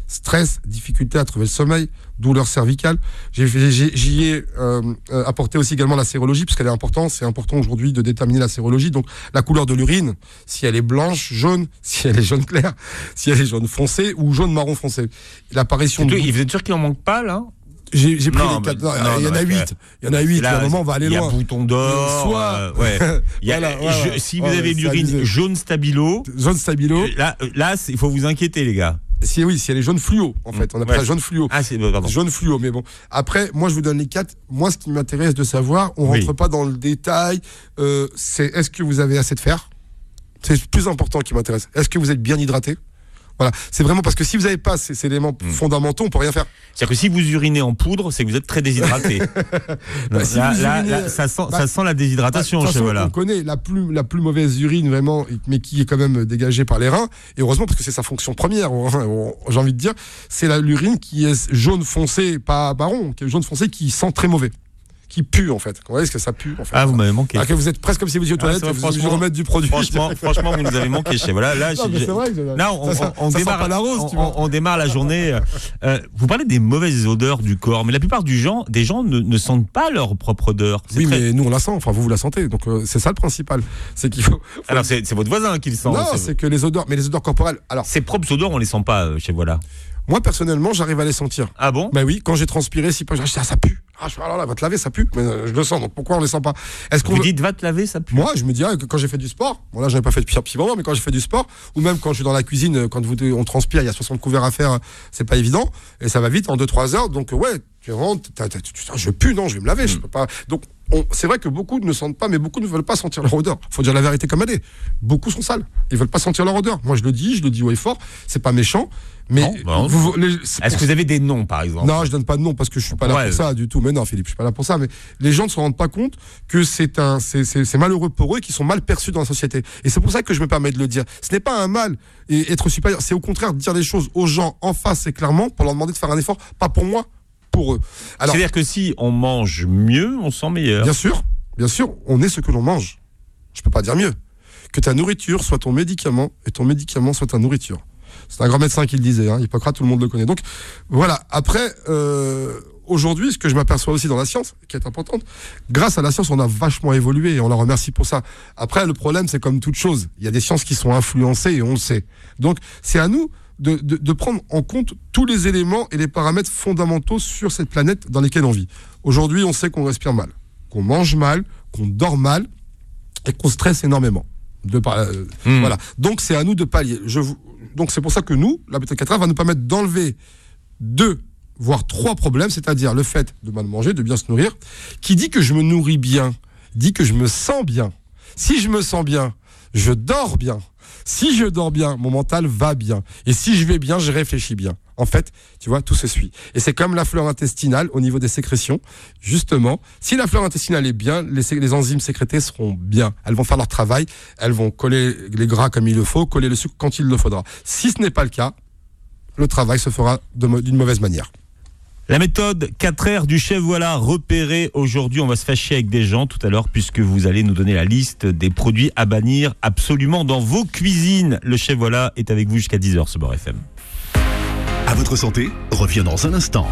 stress, difficulté à trouver le sommeil, douleur cervicale. J'ai, j'ai, j'y ai euh, euh, apporté aussi également la sérologie, parce qu'elle est importante. C'est important aujourd'hui de déterminer la sérologie. Donc la couleur de l'urine, si elle est blanche, jaune, si elle est jaune clair, si elle est jaune foncé ou jaune marron foncé. L'apparition de... Vous êtes sûr qu'il en manque pas, là? J'ai, j'ai pris non, les quatre. Non, il y en non, a huit. Il y en a huit. À un moment, on va aller loin. Il y a bouton d'or. Soit. Euh, ouais. Il y a, voilà, ouais, je, ouais. si vous ouais, avez l'urine jaune stabilo. Jaune stabilo. Là, là il faut vous inquiéter, les gars. Si, oui, si elle est jaune fluo, en fait. On appelle ouais. ça jaune fluo. Ah, c'est pardon. Jaune fluo, mais bon. Après, moi, je vous donne les quatre. Moi, ce qui m'intéresse de savoir, on oui. rentre pas dans le détail, euh, c'est est-ce que vous avez assez de fer? C'est le plus important qui m'intéresse. Est-ce que vous êtes bien hydraté? Voilà, c'est vraiment parce que si vous n'avez pas ces, ces éléments mmh. fondamentaux, on peut rien faire. C'est-à-dire que si vous urinez en poudre, c'est que vous êtes très déshydraté. bah, si là, vous là, urinez, là, ça, sent, bah, ça sent la déshydratation bah, chez voilà. On connaît la plus, la plus mauvaise urine vraiment, mais qui est quand même dégagée par les reins. Et heureusement, parce que c'est sa fonction première, j'ai envie de dire, c'est la, l'urine qui est jaune foncé, pas marron, qui est jaune foncé, qui sent très mauvais. Qui pue en fait. Vous voyez ce que ça pue en fait. Ah, vous m'avez manqué. Ah, que vous êtes presque comme si vous étiez aux toilettes, ah, vous vous remettre du produit. Franchement, franchement, vous nous avez manqué chez voilà. Là, non, c'est vrai que là, on, ça, on, on ça démarre la rose, on, tu vois. on, on démarre la journée. Euh, vous parlez des mauvaises odeurs du corps, mais la plupart du gens, des gens ne, ne sentent pas leur propre odeur. C'est oui, très... mais nous on la sent. Enfin, vous vous la sentez. Donc euh, c'est ça le principal. C'est qu'il faut. faut... Alors c'est, c'est votre voisin qui le sent. Non, c'est, c'est que les odeurs, mais les odeurs corporelles. Alors. Ces propres odeurs, on les sent pas euh, chez voilà. Moi personnellement, j'arrive à les sentir. Ah bon? Bah oui, quand j'ai transpiré, si pas, je dis ah, ça pue. Ah, je, alors là, va te laver, ça pue. Mais euh, je le sens, donc pourquoi on les sent pas? Est-ce qu'on Vous veut... dites va te laver, ça pue? Moi, je me dis ah, que quand j'ai fait du sport, bon là, j'en ai pas fait depuis un petit moment, mais quand j'ai fait du sport, ou même quand je suis dans la cuisine, quand vous, on transpire, il y a soixante couverts à faire, c'est pas évident, et ça va vite en deux trois heures. Donc ouais, tu rentres, t'as, t'as, tu, tu, je pue, non, je vais me laver, mmh. je peux pas. Donc on, c'est vrai que beaucoup ne sentent pas, mais beaucoup ne veulent pas sentir leur odeur. Faut dire la vérité comme elle est. Beaucoup sont sales, ils veulent pas sentir leur odeur. Moi, je le dis, je le dis haut et fort, c'est pas méchant. Mais non, non. vous, les, est-ce que vous avez des noms, par exemple? Non, je donne pas de nom parce que je suis pas là ouais, pour ça du tout. Mais non, Philippe, je suis pas là pour ça. Mais les gens ne se rendent pas compte que c'est un, c'est, c'est, c'est malheureux pour eux et qu'ils sont mal perçus dans la société. Et c'est pour ça que je me permets de le dire. Ce n'est pas un mal et être supérieur. C'est au contraire dire les choses aux gens en face et clairement pour leur demander de faire un effort, pas pour moi, pour eux. Alors, c'est-à-dire que si on mange mieux, on sent meilleur. Bien sûr, bien sûr, on est ce que l'on mange. Je peux pas dire mieux. Que ta nourriture soit ton médicament et ton médicament soit ta nourriture. C'est un grand médecin qui le disait, hein. Hippocrate, tout le monde le connaît. Donc voilà, après, euh, aujourd'hui, ce que je m'aperçois aussi dans la science, qui est importante, grâce à la science, on a vachement évolué et on la remercie pour ça. Après, le problème, c'est comme toute chose, il y a des sciences qui sont influencées et on le sait. Donc c'est à nous de, de, de prendre en compte tous les éléments et les paramètres fondamentaux sur cette planète dans lesquels on vit. Aujourd'hui, on sait qu'on respire mal, qu'on mange mal, qu'on dort mal et qu'on stresse énormément. De par, euh, mmh. Voilà. Donc c'est à nous de pallier. Je vous... Donc c'est pour ça que nous, la méthode quatre R va nous permettre d'enlever deux, voire trois problèmes, c'est-à-dire le fait de mal manger, de bien se nourrir. Qui dit que je me nourris bien, dit que je me sens bien. Si je me sens bien, je dors bien. Si je dors bien, mon mental va bien. Et si je vais bien, je réfléchis bien. En fait, tu vois, tout se suit. Et c'est comme la flore intestinale au niveau des sécrétions. Justement, si la flore intestinale est bien, les, les enzymes sécrétées seront bien. Elles vont faire leur travail. Elles vont coller les gras comme il le faut, coller le sucre quand il le faudra. Si ce n'est pas le cas, le travail se fera de, d'une mauvaise manière. La méthode quatre R du chef voilà repérée. Aujourd'hui, on va se fâcher avec des gens tout à l'heure puisque vous allez nous donner la liste des produits à bannir absolument dans vos cuisines. Le chef voilà est avec vous jusqu'à dix heures sur Beurre F M. À votre santé, revient dans un instant.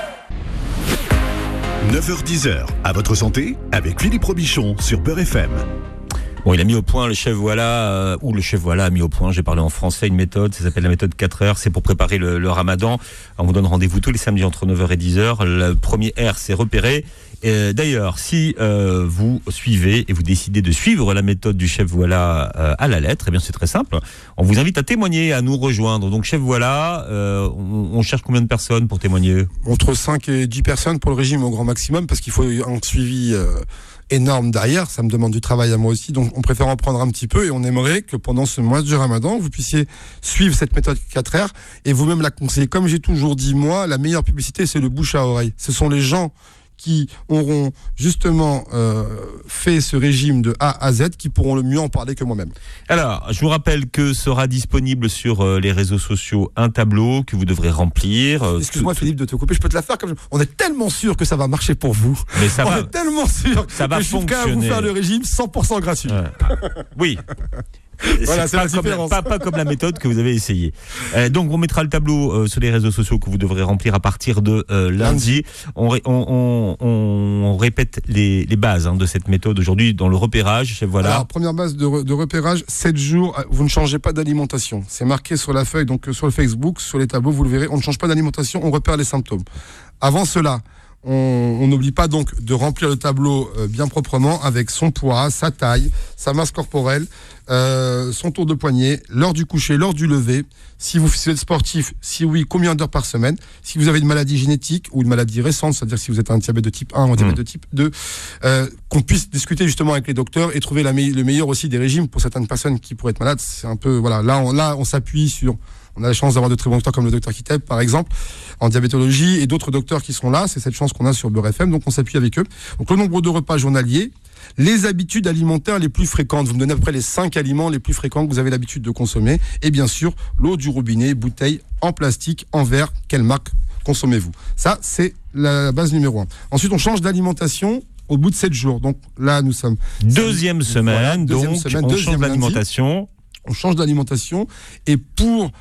neuf heures dix, à votre santé, avec Philippe Robichon sur Beurre F M. Bon, il a mis au point, le chef voilà, euh, ou le chef voilà a mis au point, j'ai parlé en français, une méthode, ça s'appelle la méthode quatre R, c'est pour préparer le, le ramadan. On vous donne rendez-vous tous les samedis entre neuf heures et dix heures. Le premier R, c'est repérer. Et d'ailleurs, si euh, vous suivez et vous décidez de suivre la méthode du chef voilà euh, à la lettre, eh bien c'est très simple. On vous invite à témoigner, à nous rejoindre. Donc chef voilà, euh, on, on cherche combien de personnes pour témoigner? Entre cinq et dix personnes pour le régime au grand maximum, parce qu'il faut un suivi euh, énorme derrière. Ça me demande du travail à moi aussi. Donc on préfère en prendre un petit peu et on aimerait que pendant ce mois du Ramadan, vous puissiez suivre cette méthode quatre R et vous-même la conseiller. Comme j'ai toujours dit, moi, la meilleure publicité, c'est le bouche à oreille. Ce sont les gens qui auront justement euh, fait ce régime de A à Z, qui pourront le mieux en parler que moi-même. Alors, je vous rappelle que sera disponible sur euh, les réseaux sociaux un tableau que vous devrez remplir. Euh, Excuse-moi tout... Philippe de te couper, je peux te la faire comme je... On est tellement sûr que ça va marcher pour vous. Mais ça On va. est tellement sûr ça va que je suis prêt à vous faire le régime cent pour cent gratuit. Ouais. Oui. Voilà, c'est pas, la comme la, différence. pas, pas comme la méthode que vous avez essayée. Euh, donc, on mettra le tableau euh, sur les réseaux sociaux que vous devrez remplir à partir de euh, lundi. On, ré, on, on, on répète les, les bases hein, de cette méthode aujourd'hui dans le repérage. Voilà. Alors, première base de, re, de repérage, sept jours, vous ne changez pas d'alimentation. C'est marqué sur la feuille, donc sur le Facebook, sur les tableaux, vous le verrez. On ne change pas d'alimentation, on repère les symptômes. Avant cela, on n'oublie pas donc de remplir le tableau euh, bien proprement avec son poids, sa taille, sa masse corporelle, euh, son tour de poignet, l'heure du coucher, l'heure du lever. Si vous, si vous êtes sportif, si oui, combien d'heures par semaine. Si vous avez une maladie génétique ou une maladie récente, c'est-à-dire si vous êtes un diabète de type un ou un diabète mmh. de type deux, euh, qu'on puisse discuter justement avec les docteurs et trouver la me- le meilleur aussi des régimes pour certaines personnes qui pourraient être malades. C'est un peu, voilà, là on, là, on s'appuie sur... On a la chance d'avoir de très bons docteurs comme le docteur Kiteb, par exemple, en diabétologie, et d'autres docteurs qui sont là. C'est cette chance qu'on a sur Beurre F M, donc on s'appuie avec eux. Donc le nombre de repas journaliers, les habitudes alimentaires les plus fréquentes. Vous me donnez à peu près les cinq aliments les plus fréquents que vous avez l'habitude de consommer. Et bien sûr, l'eau du robinet, bouteille, en plastique, en verre. Quelle marque consommez-vous? Ça, c'est la base numéro un. Ensuite, on change d'alimentation au bout de sept jours. Donc là, nous sommes... Deuxième semaine, voilà, deuxième donc semaine, on change d'alimentation. Lundi, on change d'alimentation. Et pour...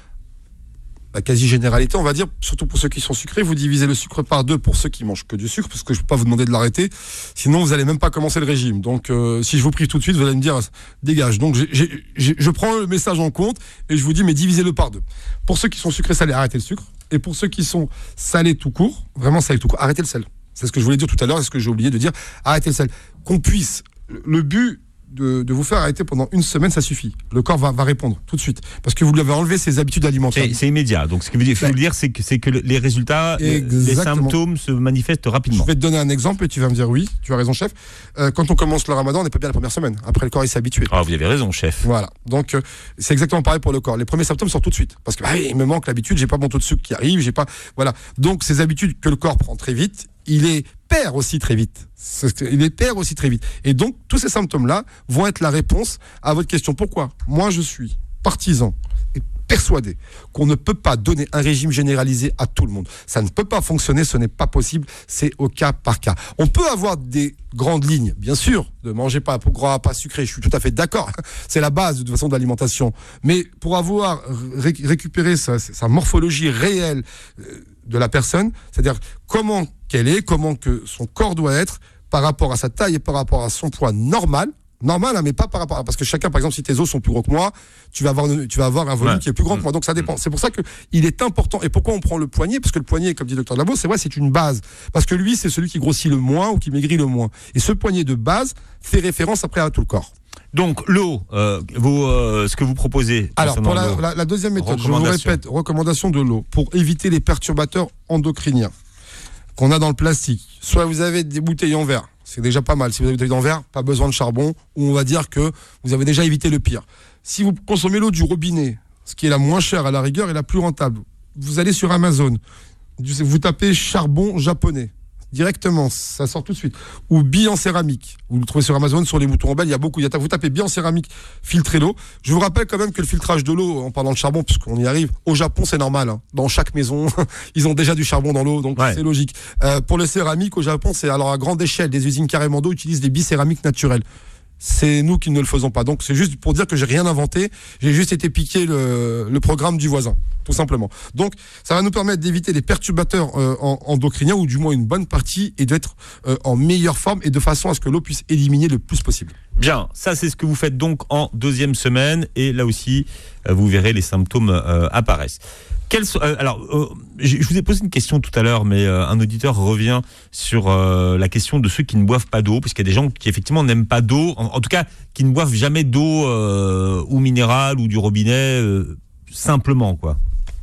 la quasi-généralité, on va dire, surtout pour ceux qui sont sucrés, vous divisez le sucre par deux pour ceux qui mangent que du sucre, parce que je ne peux pas vous demander de l'arrêter, sinon vous n'allez même pas commencer le régime. Donc euh, si je vous prive tout de suite, vous allez me dire, dégage. Donc j'ai, j'ai, j'ai, je prends le message en compte et je vous dis, mais divisez-le par deux. Pour ceux qui sont sucrés salés, arrêtez le sucre. Et pour ceux qui sont salés tout court, vraiment salés tout court, arrêtez le sel. C'est ce que je voulais dire tout à l'heure, c'est ce que j'ai oublié de dire, arrêtez le sel. Qu'on puisse, le but... De, de vous faire arrêter pendant une semaine, ça suffit. Le corps va, va répondre tout de suite. Parce que vous lui avez enlevé ses habitudes alimentaires. C'est, c'est immédiat. Donc, ce que vous voulez dire, c'est que, c'est que les résultats, Exactement. les symptômes se manifestent rapidement. Je vais te donner un exemple et tu vas me dire oui, tu as raison, chef. Euh, quand on commence le ramadan, on n'est pas bien la première semaine. Après, le corps, il s'est habitué. Ah, vous avez raison, chef. Voilà. Donc, euh, c'est exactement pareil pour le corps. Les premiers symptômes sortent tout de suite. Parce que, bah, il me manque l'habitude, j'ai pas mon taux de sucre qui arrive, j'ai pas, voilà. Donc, ces habitudes que le corps prend très vite, il les perd aussi très vite. Il les perd aussi très vite. Et donc, tous ces symptômes-là vont être la réponse à votre question. Pourquoi ? Moi, je suis partisan et persuadé qu'on ne peut pas donner un régime généralisé à tout le monde. Ça ne peut pas fonctionner, ce n'est pas possible, c'est au cas par cas. On peut avoir des grandes lignes, bien sûr, ne mangez pas gras, pas sucré, je suis tout à fait d'accord, c'est la base de toute façon de l'alimentation. Mais pour avoir ré- récupéré sa, sa morphologie réelle euh, de la personne, c'est-à-dire comment qu'elle est, comment que son corps doit être par rapport à sa taille et par rapport à son poids normal, normal, hein, mais pas par rapport à... Parce que chacun, par exemple, si tes os sont plus gros que moi, tu vas avoir, tu vas avoir un volume ouais. qui est plus grand que moi. Donc ça dépend. C'est pour ça que il est important. Et pourquoi on prend le poignet ? Parce que le poignet, comme dit le docteur Labo, c'est vrai, c'est une base. Parce que lui, c'est celui qui grossit le moins ou qui maigrit le moins. Et ce poignet de base fait référence après à tout le corps. Donc l'eau, euh, vous, euh, ce que vous proposez. Alors pour la, la, la deuxième méthode, je vous répète, recommandation de l'eau pour éviter les perturbateurs endocriniens qu'on a dans le plastique. Soit vous avez des bouteilles en verre, c'est déjà pas mal. Si vous avez des bouteilles en verre, pas besoin de charbon, ou on va dire que vous avez déjà évité le pire. Si vous consommez l'eau du robinet, ce qui est la moins chère à la rigueur et la plus rentable, vous allez sur Amazon, vous tapez charbon japonais. Directement, ça sort tout de suite. Ou billes en céramique. Vous le trouvez sur Amazon, sur les moutons rebelles, il y a beaucoup. Il y a, vous tapez billes en céramique, filtrez l'eau. Je vous rappelle quand même que le filtrage de l'eau, en parlant de charbon, puisqu'on y arrive, au Japon, c'est normal. Hein. Dans chaque maison, ils ont déjà du charbon dans l'eau, donc ouais. c'est logique. Euh, pour le céramique, au Japon, c'est alors à grande échelle. Des usines carrément d'eau utilisent des billes céramiques naturelles. C'est nous qui ne le faisons pas. Donc c'est juste pour dire que j'ai rien inventé. J'ai juste été piquer le, le programme du voisin, tout simplement. Donc ça va nous permettre d'éviter les perturbateurs euh, endocriniens, ou du moins une bonne partie, et d'être euh, en meilleure forme et de façon à ce que l'eau puisse éliminer le plus possible. Bien, ça c'est ce que vous faites donc en deuxième semaine, et là aussi euh, vous verrez les symptômes euh, apparaissent. Quels sont, euh, alors, euh, je vous ai posé une question tout à l'heure, mais euh, un auditeur revient sur euh, la question de ceux qui ne boivent pas d'eau, parce qu'il y a des gens qui effectivement n'aiment pas d'eau, en, en tout cas qui ne boivent jamais d'eau euh, ou minérale ou du robinet, euh, simplement quoi.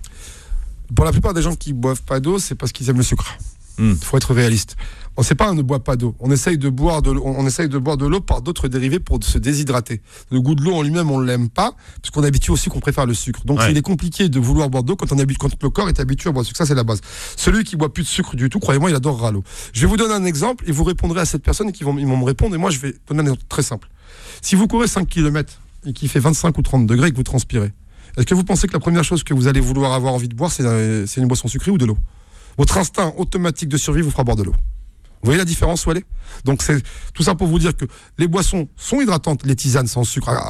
Pour la plupart des gens qui boivent pas d'eau, c'est parce qu'ils aiment le sucre. Il mm. faut être réaliste. On sait pas, on ne boit pas d'eau. On essaye de boire de l'eau, on essaye de boire de l'eau par d'autres dérivés pour se déshydrater. Le goût de l'eau en lui-même, on l'aime pas, parce qu'on est habitué aussi qu'on préfère le sucre. Donc, ouais. il est compliqué de vouloir boire d'eau quand on est habitué, quand le corps est habitué à boire du sucre. Ça, c'est la base. Celui qui boit plus de sucre du tout, croyez-moi, il adorera l'eau. Je vais vous donner un exemple et vous répondrez à cette personne et qui vont, ils vont me répondre. Et moi, je vais donner un exemple très simple. Si vous courez cinq kilomètres et qu'il fait vingt-cinq ou trente degrés et que vous transpirez, est-ce que vous pensez que la première chose que vous allez vouloir avoir envie de boire, c'est, euh, c'est une boisson sucrée ou de l'eau ? Votre instinct automatique de survie vous fera boire de l'eau. Vous voyez la différence où elle est ? Donc c'est tout ça pour vous dire que les boissons sont hydratantes, les tisanes sans sucre.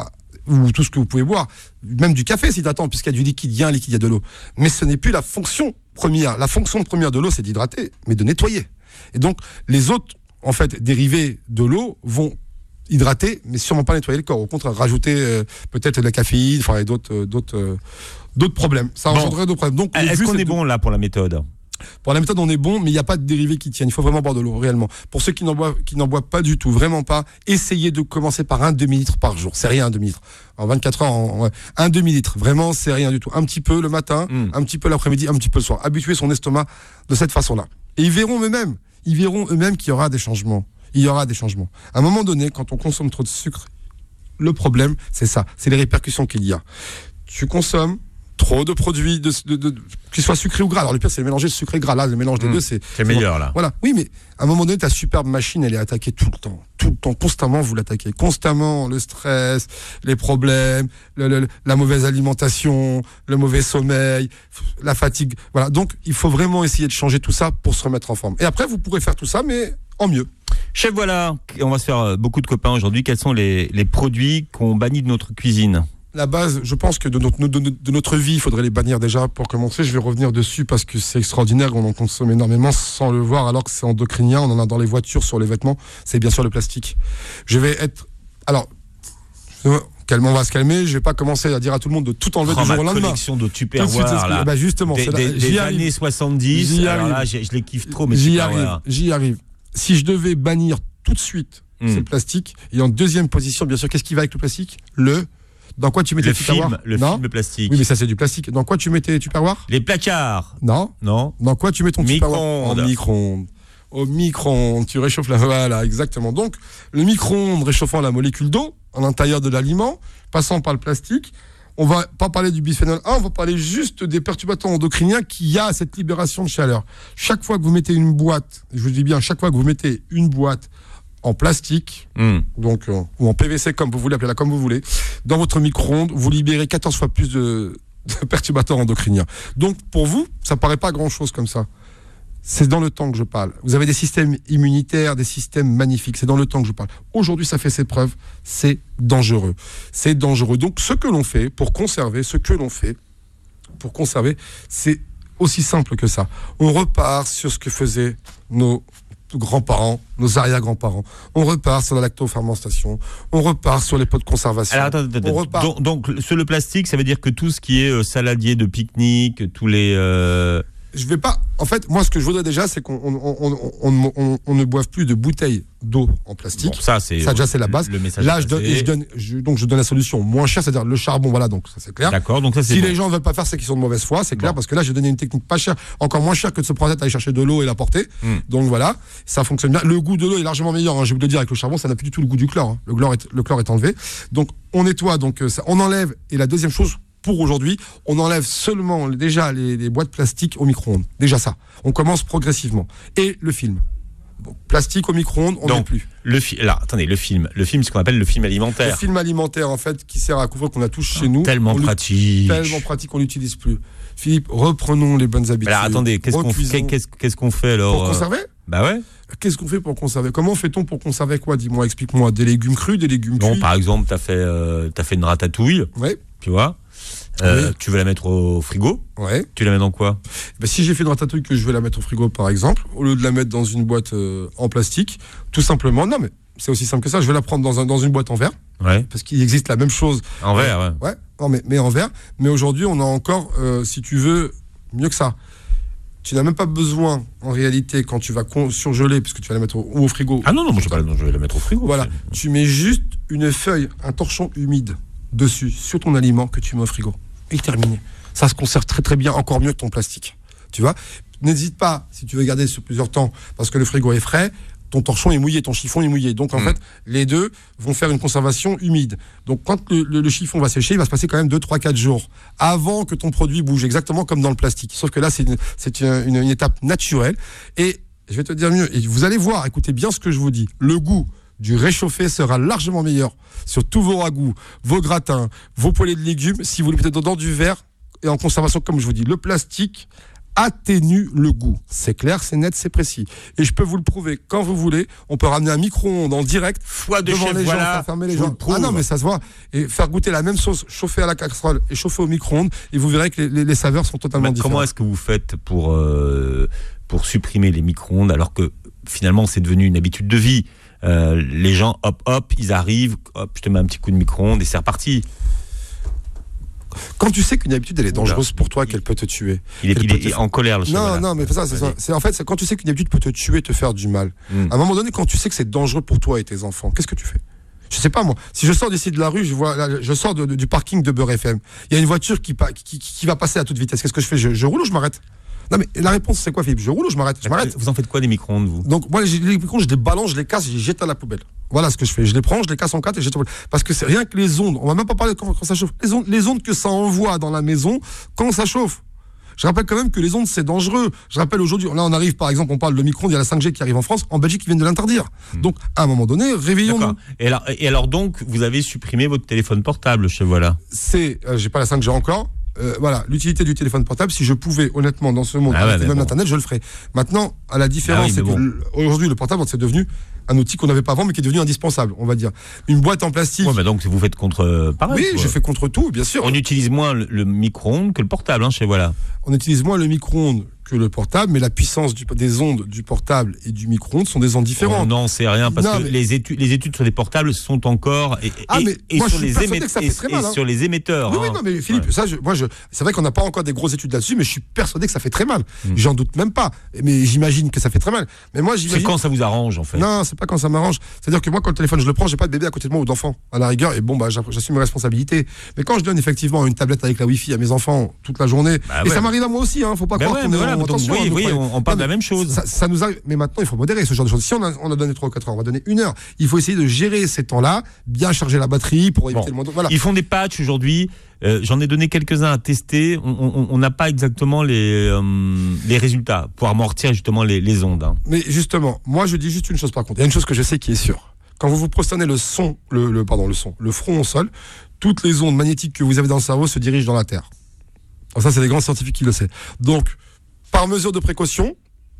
ou tout ce que vous pouvez boire, même du café si t'attends, puisqu'il y a du liquide, il y a un liquide, il y a de l'eau. Mais ce n'est plus la fonction première. La fonction première de l'eau, c'est d'hydrater, mais de nettoyer. Et donc, les autres, en fait, dérivés de l'eau vont hydrater, mais sûrement pas nettoyer le corps. Au contraire, rajouter euh, peut-être de la caféine, enfin, et d'autres, euh, d'autres, euh, d'autres problèmes. Ça Bon. engendrerait d'autres problèmes. Donc, le Est-ce but, qu'on c'est est de- bon là pour la méthode? Pour la méthode, on est bon, mais il n'y a pas de dérivés qui tiennent. Il faut vraiment boire de l'eau, réellement. Pour ceux qui n'en boivent, qui n'en boivent pas du tout, vraiment pas, essayez de commencer par un demi-litre par jour. C'est rien, un demi-litre. En vingt-quatre heures, en, ouais. un demi-litre. Vraiment, c'est rien du tout. Un petit peu le matin, Mm. un petit peu l'après-midi, un petit peu le soir. Habituer son estomac de cette façon-là. Et ils verront eux-mêmes, ils verront eux-mêmes qu'il y aura des changements. Il y aura des changements. À un moment donné, quand on consomme trop de sucre, le problème, c'est ça. C'est les répercussions qu'il y a. Tu consommes trop de produits, de, de, de, qu'ils soient sucrés ou gras. Alors le pire, c'est le mélanger de sucre et gras. Là, le mélange des Mmh. deux, c'est... C'est meilleur là. Voilà. Oui, mais à un moment donné, ta superbe machine, elle est attaquée tout le temps. Tout le temps, constamment, vous l'attaquez. Constamment, le stress, les problèmes, le, le, la mauvaise alimentation, le mauvais sommeil, la fatigue. Voilà. Donc, il faut vraiment essayer de changer tout ça pour se remettre en forme. Et après, vous pourrez faire tout ça, mais en mieux. Chef, voilà, on va se faire beaucoup de copains aujourd'hui. Quels sont les, les produits qu'on bannit de notre cuisine? La base, je pense que de notre, de, de notre vie, il faudrait les bannir déjà. Pour commencer, je vais revenir dessus parce que c'est extraordinaire. On en consomme énormément sans le voir, alors que c'est endocrinien. On en a dans les voitures, sur les vêtements. C'est bien sûr le plastique. Je vais être... Alors, calme, on va se calmer. Je vais pas commencer à dire à tout le monde de tout enlever Oh, du jour ma au lendemain. collection de Tout de suite, c'est ce Tupperware que- là. bah justement, des c'est là- des, j'y des arrive. années soixante-dix. J'y Alors arrive. là, je, je les kiffe trop, mais J'y Tupperware. arrive, j'y arrive. Si je devais bannir tout de suite, Mm. c'est le plastique. Et en deuxième position, bien sûr, qu'est-ce qui va avec le plastique? Le... Dans quoi tu mettais Le les Tupperware? film, le Non. film plastique. Oui, mais ça, c'est du plastique. Dans quoi tu mettais les Tupperware? Les placards. Non. Non. Dans quoi tu mets ton Tupperware? Micro-ondes. En micro-ondes. Au micro-ondes, tu réchauffes la... Voilà, exactement. Donc, le micro-ondes réchauffant la molécule d'eau à l'intérieur de l'aliment, passant par le plastique. On va pas parler du bisphénol A, on va parler juste des perturbateurs endocriniens qui a cette libération de chaleur. Chaque fois que vous mettez une boîte, je vous dis bien, chaque fois que vous mettez une boîte en plastique, Mm. donc euh, ou en P V C comme vous voulez, appelez-la comme vous voulez, dans votre micro-ondes, vous libérez quatorze fois plus de, de perturbateurs endocriniens. Donc pour vous, ça paraît pas grand-chose comme ça. C'est dans le temps que je parle. Vous avez des systèmes immunitaires, des systèmes magnifiques. C'est dans le temps que je parle. Aujourd'hui, ça fait ses preuves. C'est dangereux. C'est dangereux. Donc, ce que l'on fait pour conserver, ce que l'on fait pour conserver, c'est aussi simple que ça. On repart sur ce que faisaient nos grands-parents, nos arrière-grands-parents. On repart sur la lactofermentation. On repart sur les pots de conservation. Alors attends, attends, On attends. repart. Donc, donc, sur le plastique, ça veut dire que tout ce qui est euh, saladier de pique-nique, tous les. euh, Je vais pas. En fait, moi, ce que je voudrais déjà, c'est qu'on on, on, on, on, on ne boive plus de bouteilles d'eau en plastique. Bon, ça, c'est. Ça, déjà, c'est la base. Le message. Là, est je donne, passé. et je donne, je- donc je donne la solution moins chère, c'est-à-dire le charbon. Voilà, donc ça c'est clair. D'accord, donc ça, c'est. Si bon. les gens ne veulent pas faire, c'est qu'ils sont de mauvaise foi, c'est clair, Bon. parce que là, j'ai donné une technique pas chère, encore moins chère que de se prendre la tête à aller chercher de l'eau et la porter. Mm. Donc voilà, ça fonctionne bien. Le goût de l'eau est largement meilleur. Hein, je vais vous le dire, avec le charbon, ça n'a plus du tout le goût du chlore. Hein. Le chlore est, le chlore est enlevé. Donc on nettoie, donc euh, ça, on enlève. Et la deuxième chose, pour aujourd'hui, on enlève seulement déjà les, les boîtes plastiques au micro-ondes. Déjà ça. On commence progressivement. Et le film. Bon, plastique au micro-ondes, on Donc, ne plus. Le fi- là, attendez, le film. Le film, c'est ce qu'on appelle le film Le alimentaire. film alimentaire, en fait, qui sert à couvrir, qu'on a tous chez nous. Tellement on l'ut- pratique. Tellement pratique, on l'utilise plus. Philippe, reprenons les bonnes habitudes. Alors attendez, qu'est-ce qu'on Recuisons. fait, qu'est-ce, qu'est-ce qu'on fait alors Pour euh, conserver Bah ouais. Qu'est-ce qu'on fait pour conserver? Comment fait-on pour conserver quoi? Dis-moi, explique-moi. Des légumes crus, des légumes Non, cuits? par exemple, t'as fait, euh, t'as fait une ratatouille, Ouais, tu vois. Euh, Oui. Tu veux la mettre au frigo. ouais. Tu la mets dans quoi? Ben, si j'ai fait une ratatouille que je vais la mettre au frigo, par exemple, au lieu de la mettre dans une boîte euh, en plastique, tout simplement, non mais c'est aussi simple que ça, je vais la prendre dans, un, dans une boîte en verre, Ouais. parce qu'il existe la même chose. En verre, ouais. Ouais, non, mais, mais en verre. Mais aujourd'hui, on a encore, euh, si tu veux, mieux que ça. Tu n'as même pas besoin, en réalité, quand tu vas con- surgeler, puisque tu vas la mettre au, ou au frigo. Ah non, non, moi je, vais pas, non, je vais la mettre au frigo. Voilà, tu mets juste une feuille, un torchon humide dessus, sur ton aliment que tu mets au frigo. Et terminé. Ça se conserve très très bien, encore mieux que ton plastique. Tu vois? N'hésite pas, si tu veux garder sur plusieurs temps, parce que le frigo est frais, ton torchon est mouillé, ton chiffon est mouillé. Donc en Mm. fait, les deux vont faire une conservation humide. Donc quand le, le- le chiffon va sécher, il va se passer quand même deux, trois, quatre jours avant que ton produit bouge, exactement comme dans le plastique. Sauf que là, c'est une, c'est une, une- une étape naturelle. Et je vais te dire mieux, et vous allez voir, écoutez bien ce que je vous dis. Le goût du réchauffé sera largement meilleur sur tous vos ragoûts, vos gratins, vos poêlées de légumes, si vous le mettez dans du verre et en conservation, comme je vous dis. Le plastique atténue le goût. C'est clair, c'est net, c'est précis. Et je peux vous le prouver quand vous voulez. On peut ramener un micro-ondes en direct Foi de devant chef, les gens, voilà, faire fermer les je vous gens. le prouve. Ah non, mais ça se voit. Et faire goûter la même sauce chauffée à la casserole et chauffée au micro-ondes, et vous verrez que les, les, les saveurs sont totalement Mais différentes. comment est-ce que vous faites pour, euh, pour supprimer les micro-ondes alors que finalement c'est devenu une habitude de vie? Euh, les gens, hop, hop, ils arrivent, hop, je te mets un petit coup de micro-ondes et c'est reparti. Quand tu sais qu'une habitude elle est dangereuse pour toi, qu'elle peut te tuer. Il est, il est te... en colère, le chef. Non, voilà. non, mais c'est ça, c'est ça. C'est en fait, c'est quand tu sais qu'une habitude peut te tuer, te faire du mal. Mm. À un moment donné, quand tu sais que c'est dangereux pour toi et tes enfants, qu'est-ce que tu fais? Je sais pas moi. Si je sors d'ici de la rue, je vois, là, je sors de, de, du parking de Beurre F M. Il y a une voiture qui, qui, qui, qui va passer à toute vitesse. Qu'est-ce que je fais? je, je roule ou je m'arrête? Non mais la réponse c'est quoi, Philippe? Je roule ou je m'arrête? Je m'arrête. Vous en faites quoi des micro-ondes, vous? Donc moi les micro-ondes, je les balance, je les casse, je les jette à la poubelle. Voilà ce que je fais. Je les prends, je les casse en quatre et je jette à la poubelle. Parce que c'est rien que les ondes. On va même pas parler de quand, quand ça chauffe. Les ondes, les ondes que ça envoie dans la maison quand ça chauffe. Je rappelle quand même que les ondes c'est dangereux. Je rappelle aujourd'hui, là on arrive par exemple, on parle de micro-ondes, il y a la cinq G qui arrive en France. En Belgique ils viennent de l'interdire. Mmh. Donc à un moment donné, réveillons-nous. Et alors, et alors donc vous avez supprimé votre téléphone portable chez Voilà. C'est, euh, j'ai pas la cinq G encore. Euh, voilà, l'utilité du téléphone portable, si je pouvais honnêtement dans ce monde, ah ouais, avec même bon. l'internet, je le ferais. Maintenant, à la différence, ah oui, c'est bon. que aujourd'hui le portable c'est devenu un outil qu'on n'avait pas avant, mais qui est devenu indispensable, on va dire. Une boîte en plastique. Ouais, bah donc vous faites contre pareil. Oui, je fais contre tout, bien sûr. On utilise moins le, le micro-ondes que le portable, hein, chez Voilà. On utilise moins le micro-ondes que le portable, mais la puissance du, des ondes du portable et du micro-ondes sont des ondes différentes. Oh non, c'est rien, parce non, que mais... les, études, les études sur les portables sont encore et, ah, mais et, moi, sur, je les émet... et, mal, et hein. sur les émetteurs. Oui, hein. oui, non, mais Philippe, ouais. ça, je, moi, je, c'est vrai qu'on n'a pas encore des grosses études là-dessus, mais je suis persuadé que ça fait très mal. Mmh. J'en doute même pas, mais j'imagine que ça fait très mal. Mais moi, j'imagine. C'est quand ça vous arrange, en fait. Non, c'est pas quand ça m'arrange. C'est-à-dire que moi, quand le téléphone je le prends, j'ai pas de bébé à côté de moi ou d'enfant à la rigueur, et bon, bah, j'assume mes responsabilités. Mais quand je donne effectivement une tablette avec la Wi-Fi à mes enfants toute la journée, bah et ouais. ça m'arrive à moi aussi, hein, faut pas bah croire ouais, qu'on est voilà, en attention. Oui, hein, oui, on, on parle non, de la même chose. Ça, ça nous arrive, mais maintenant il faut modérer ce genre de choses. Si on a, on a donné trois ou quatre heures, on va donner une heure. Il faut essayer de gérer ces temps-là, bien charger la batterie pour éviter bon. le moindre. Voilà. Ils font des patchs aujourd'hui. Euh, j'en ai donné quelques-uns à tester. On n'a pas exactement les, euh, les résultats pour amortir justement les, les ondes. Hein. Mais justement, moi je dis juste une chose par contre. Il y a une chose que je sais qui est sûre. Quand vous vous prosternez le son, le, le pardon, le son, le front au sol, toutes les ondes magnétiques que vous avez dans le cerveau se dirigent dans la Terre. Alors ça, c'est les grands scientifiques qui le savent. Donc, par mesure de précaution,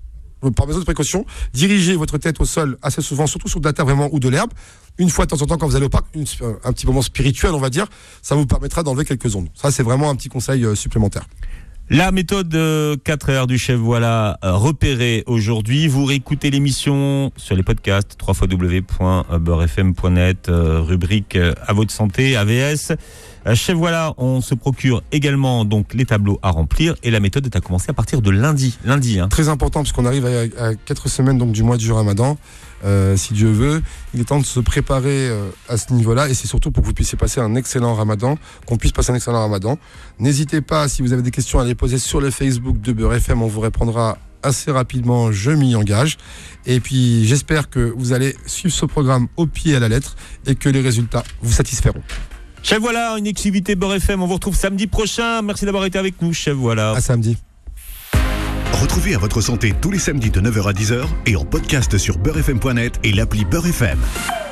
par mesure de précaution, dirigez votre tête au sol assez souvent, surtout sur de la terre vraiment ou de l'herbe. Une fois de temps en temps, quand vous allez au parc, une, un petit moment spirituel, on va dire, ça vous permettra d'enlever quelques ondes. Ça, c'est vraiment un petit conseil euh, supplémentaire. La méthode euh, quatre heures du chef Voilà euh, repérée aujourd'hui. Vous réécoutez l'émission sur les podcasts w w w point beurre f m point net, euh, rubrique euh, à votre santé, A V S. Euh, chef Voilà, on se procure également donc les tableaux à remplir et la méthode est à commencer à partir de lundi. Lundi, hein. Très important puisqu'on arrive à, à quatre semaines donc du mois du Ramadan. Euh, si Dieu veut, il est temps de se préparer euh, à ce niveau-là et c'est surtout pour que vous puissiez passer un excellent Ramadan, qu'on puisse passer un excellent Ramadan. N'hésitez pas, si vous avez des questions, à les poser sur le Facebook de Beurre F M, on vous répondra assez rapidement, je m'y engage. Et puis j'espère que vous allez suivre ce programme au pied et à la lettre et que les résultats vous satisferont. Chef Voilà, une exclusivité Beurre F M, on vous retrouve samedi prochain. Merci d'avoir été avec nous, chef Voilà. À samedi. Retrouvez À Votre Santé tous les samedis de neuf heures à dix heures et en podcast sur beurre f m point net et l'appli Beurre F M.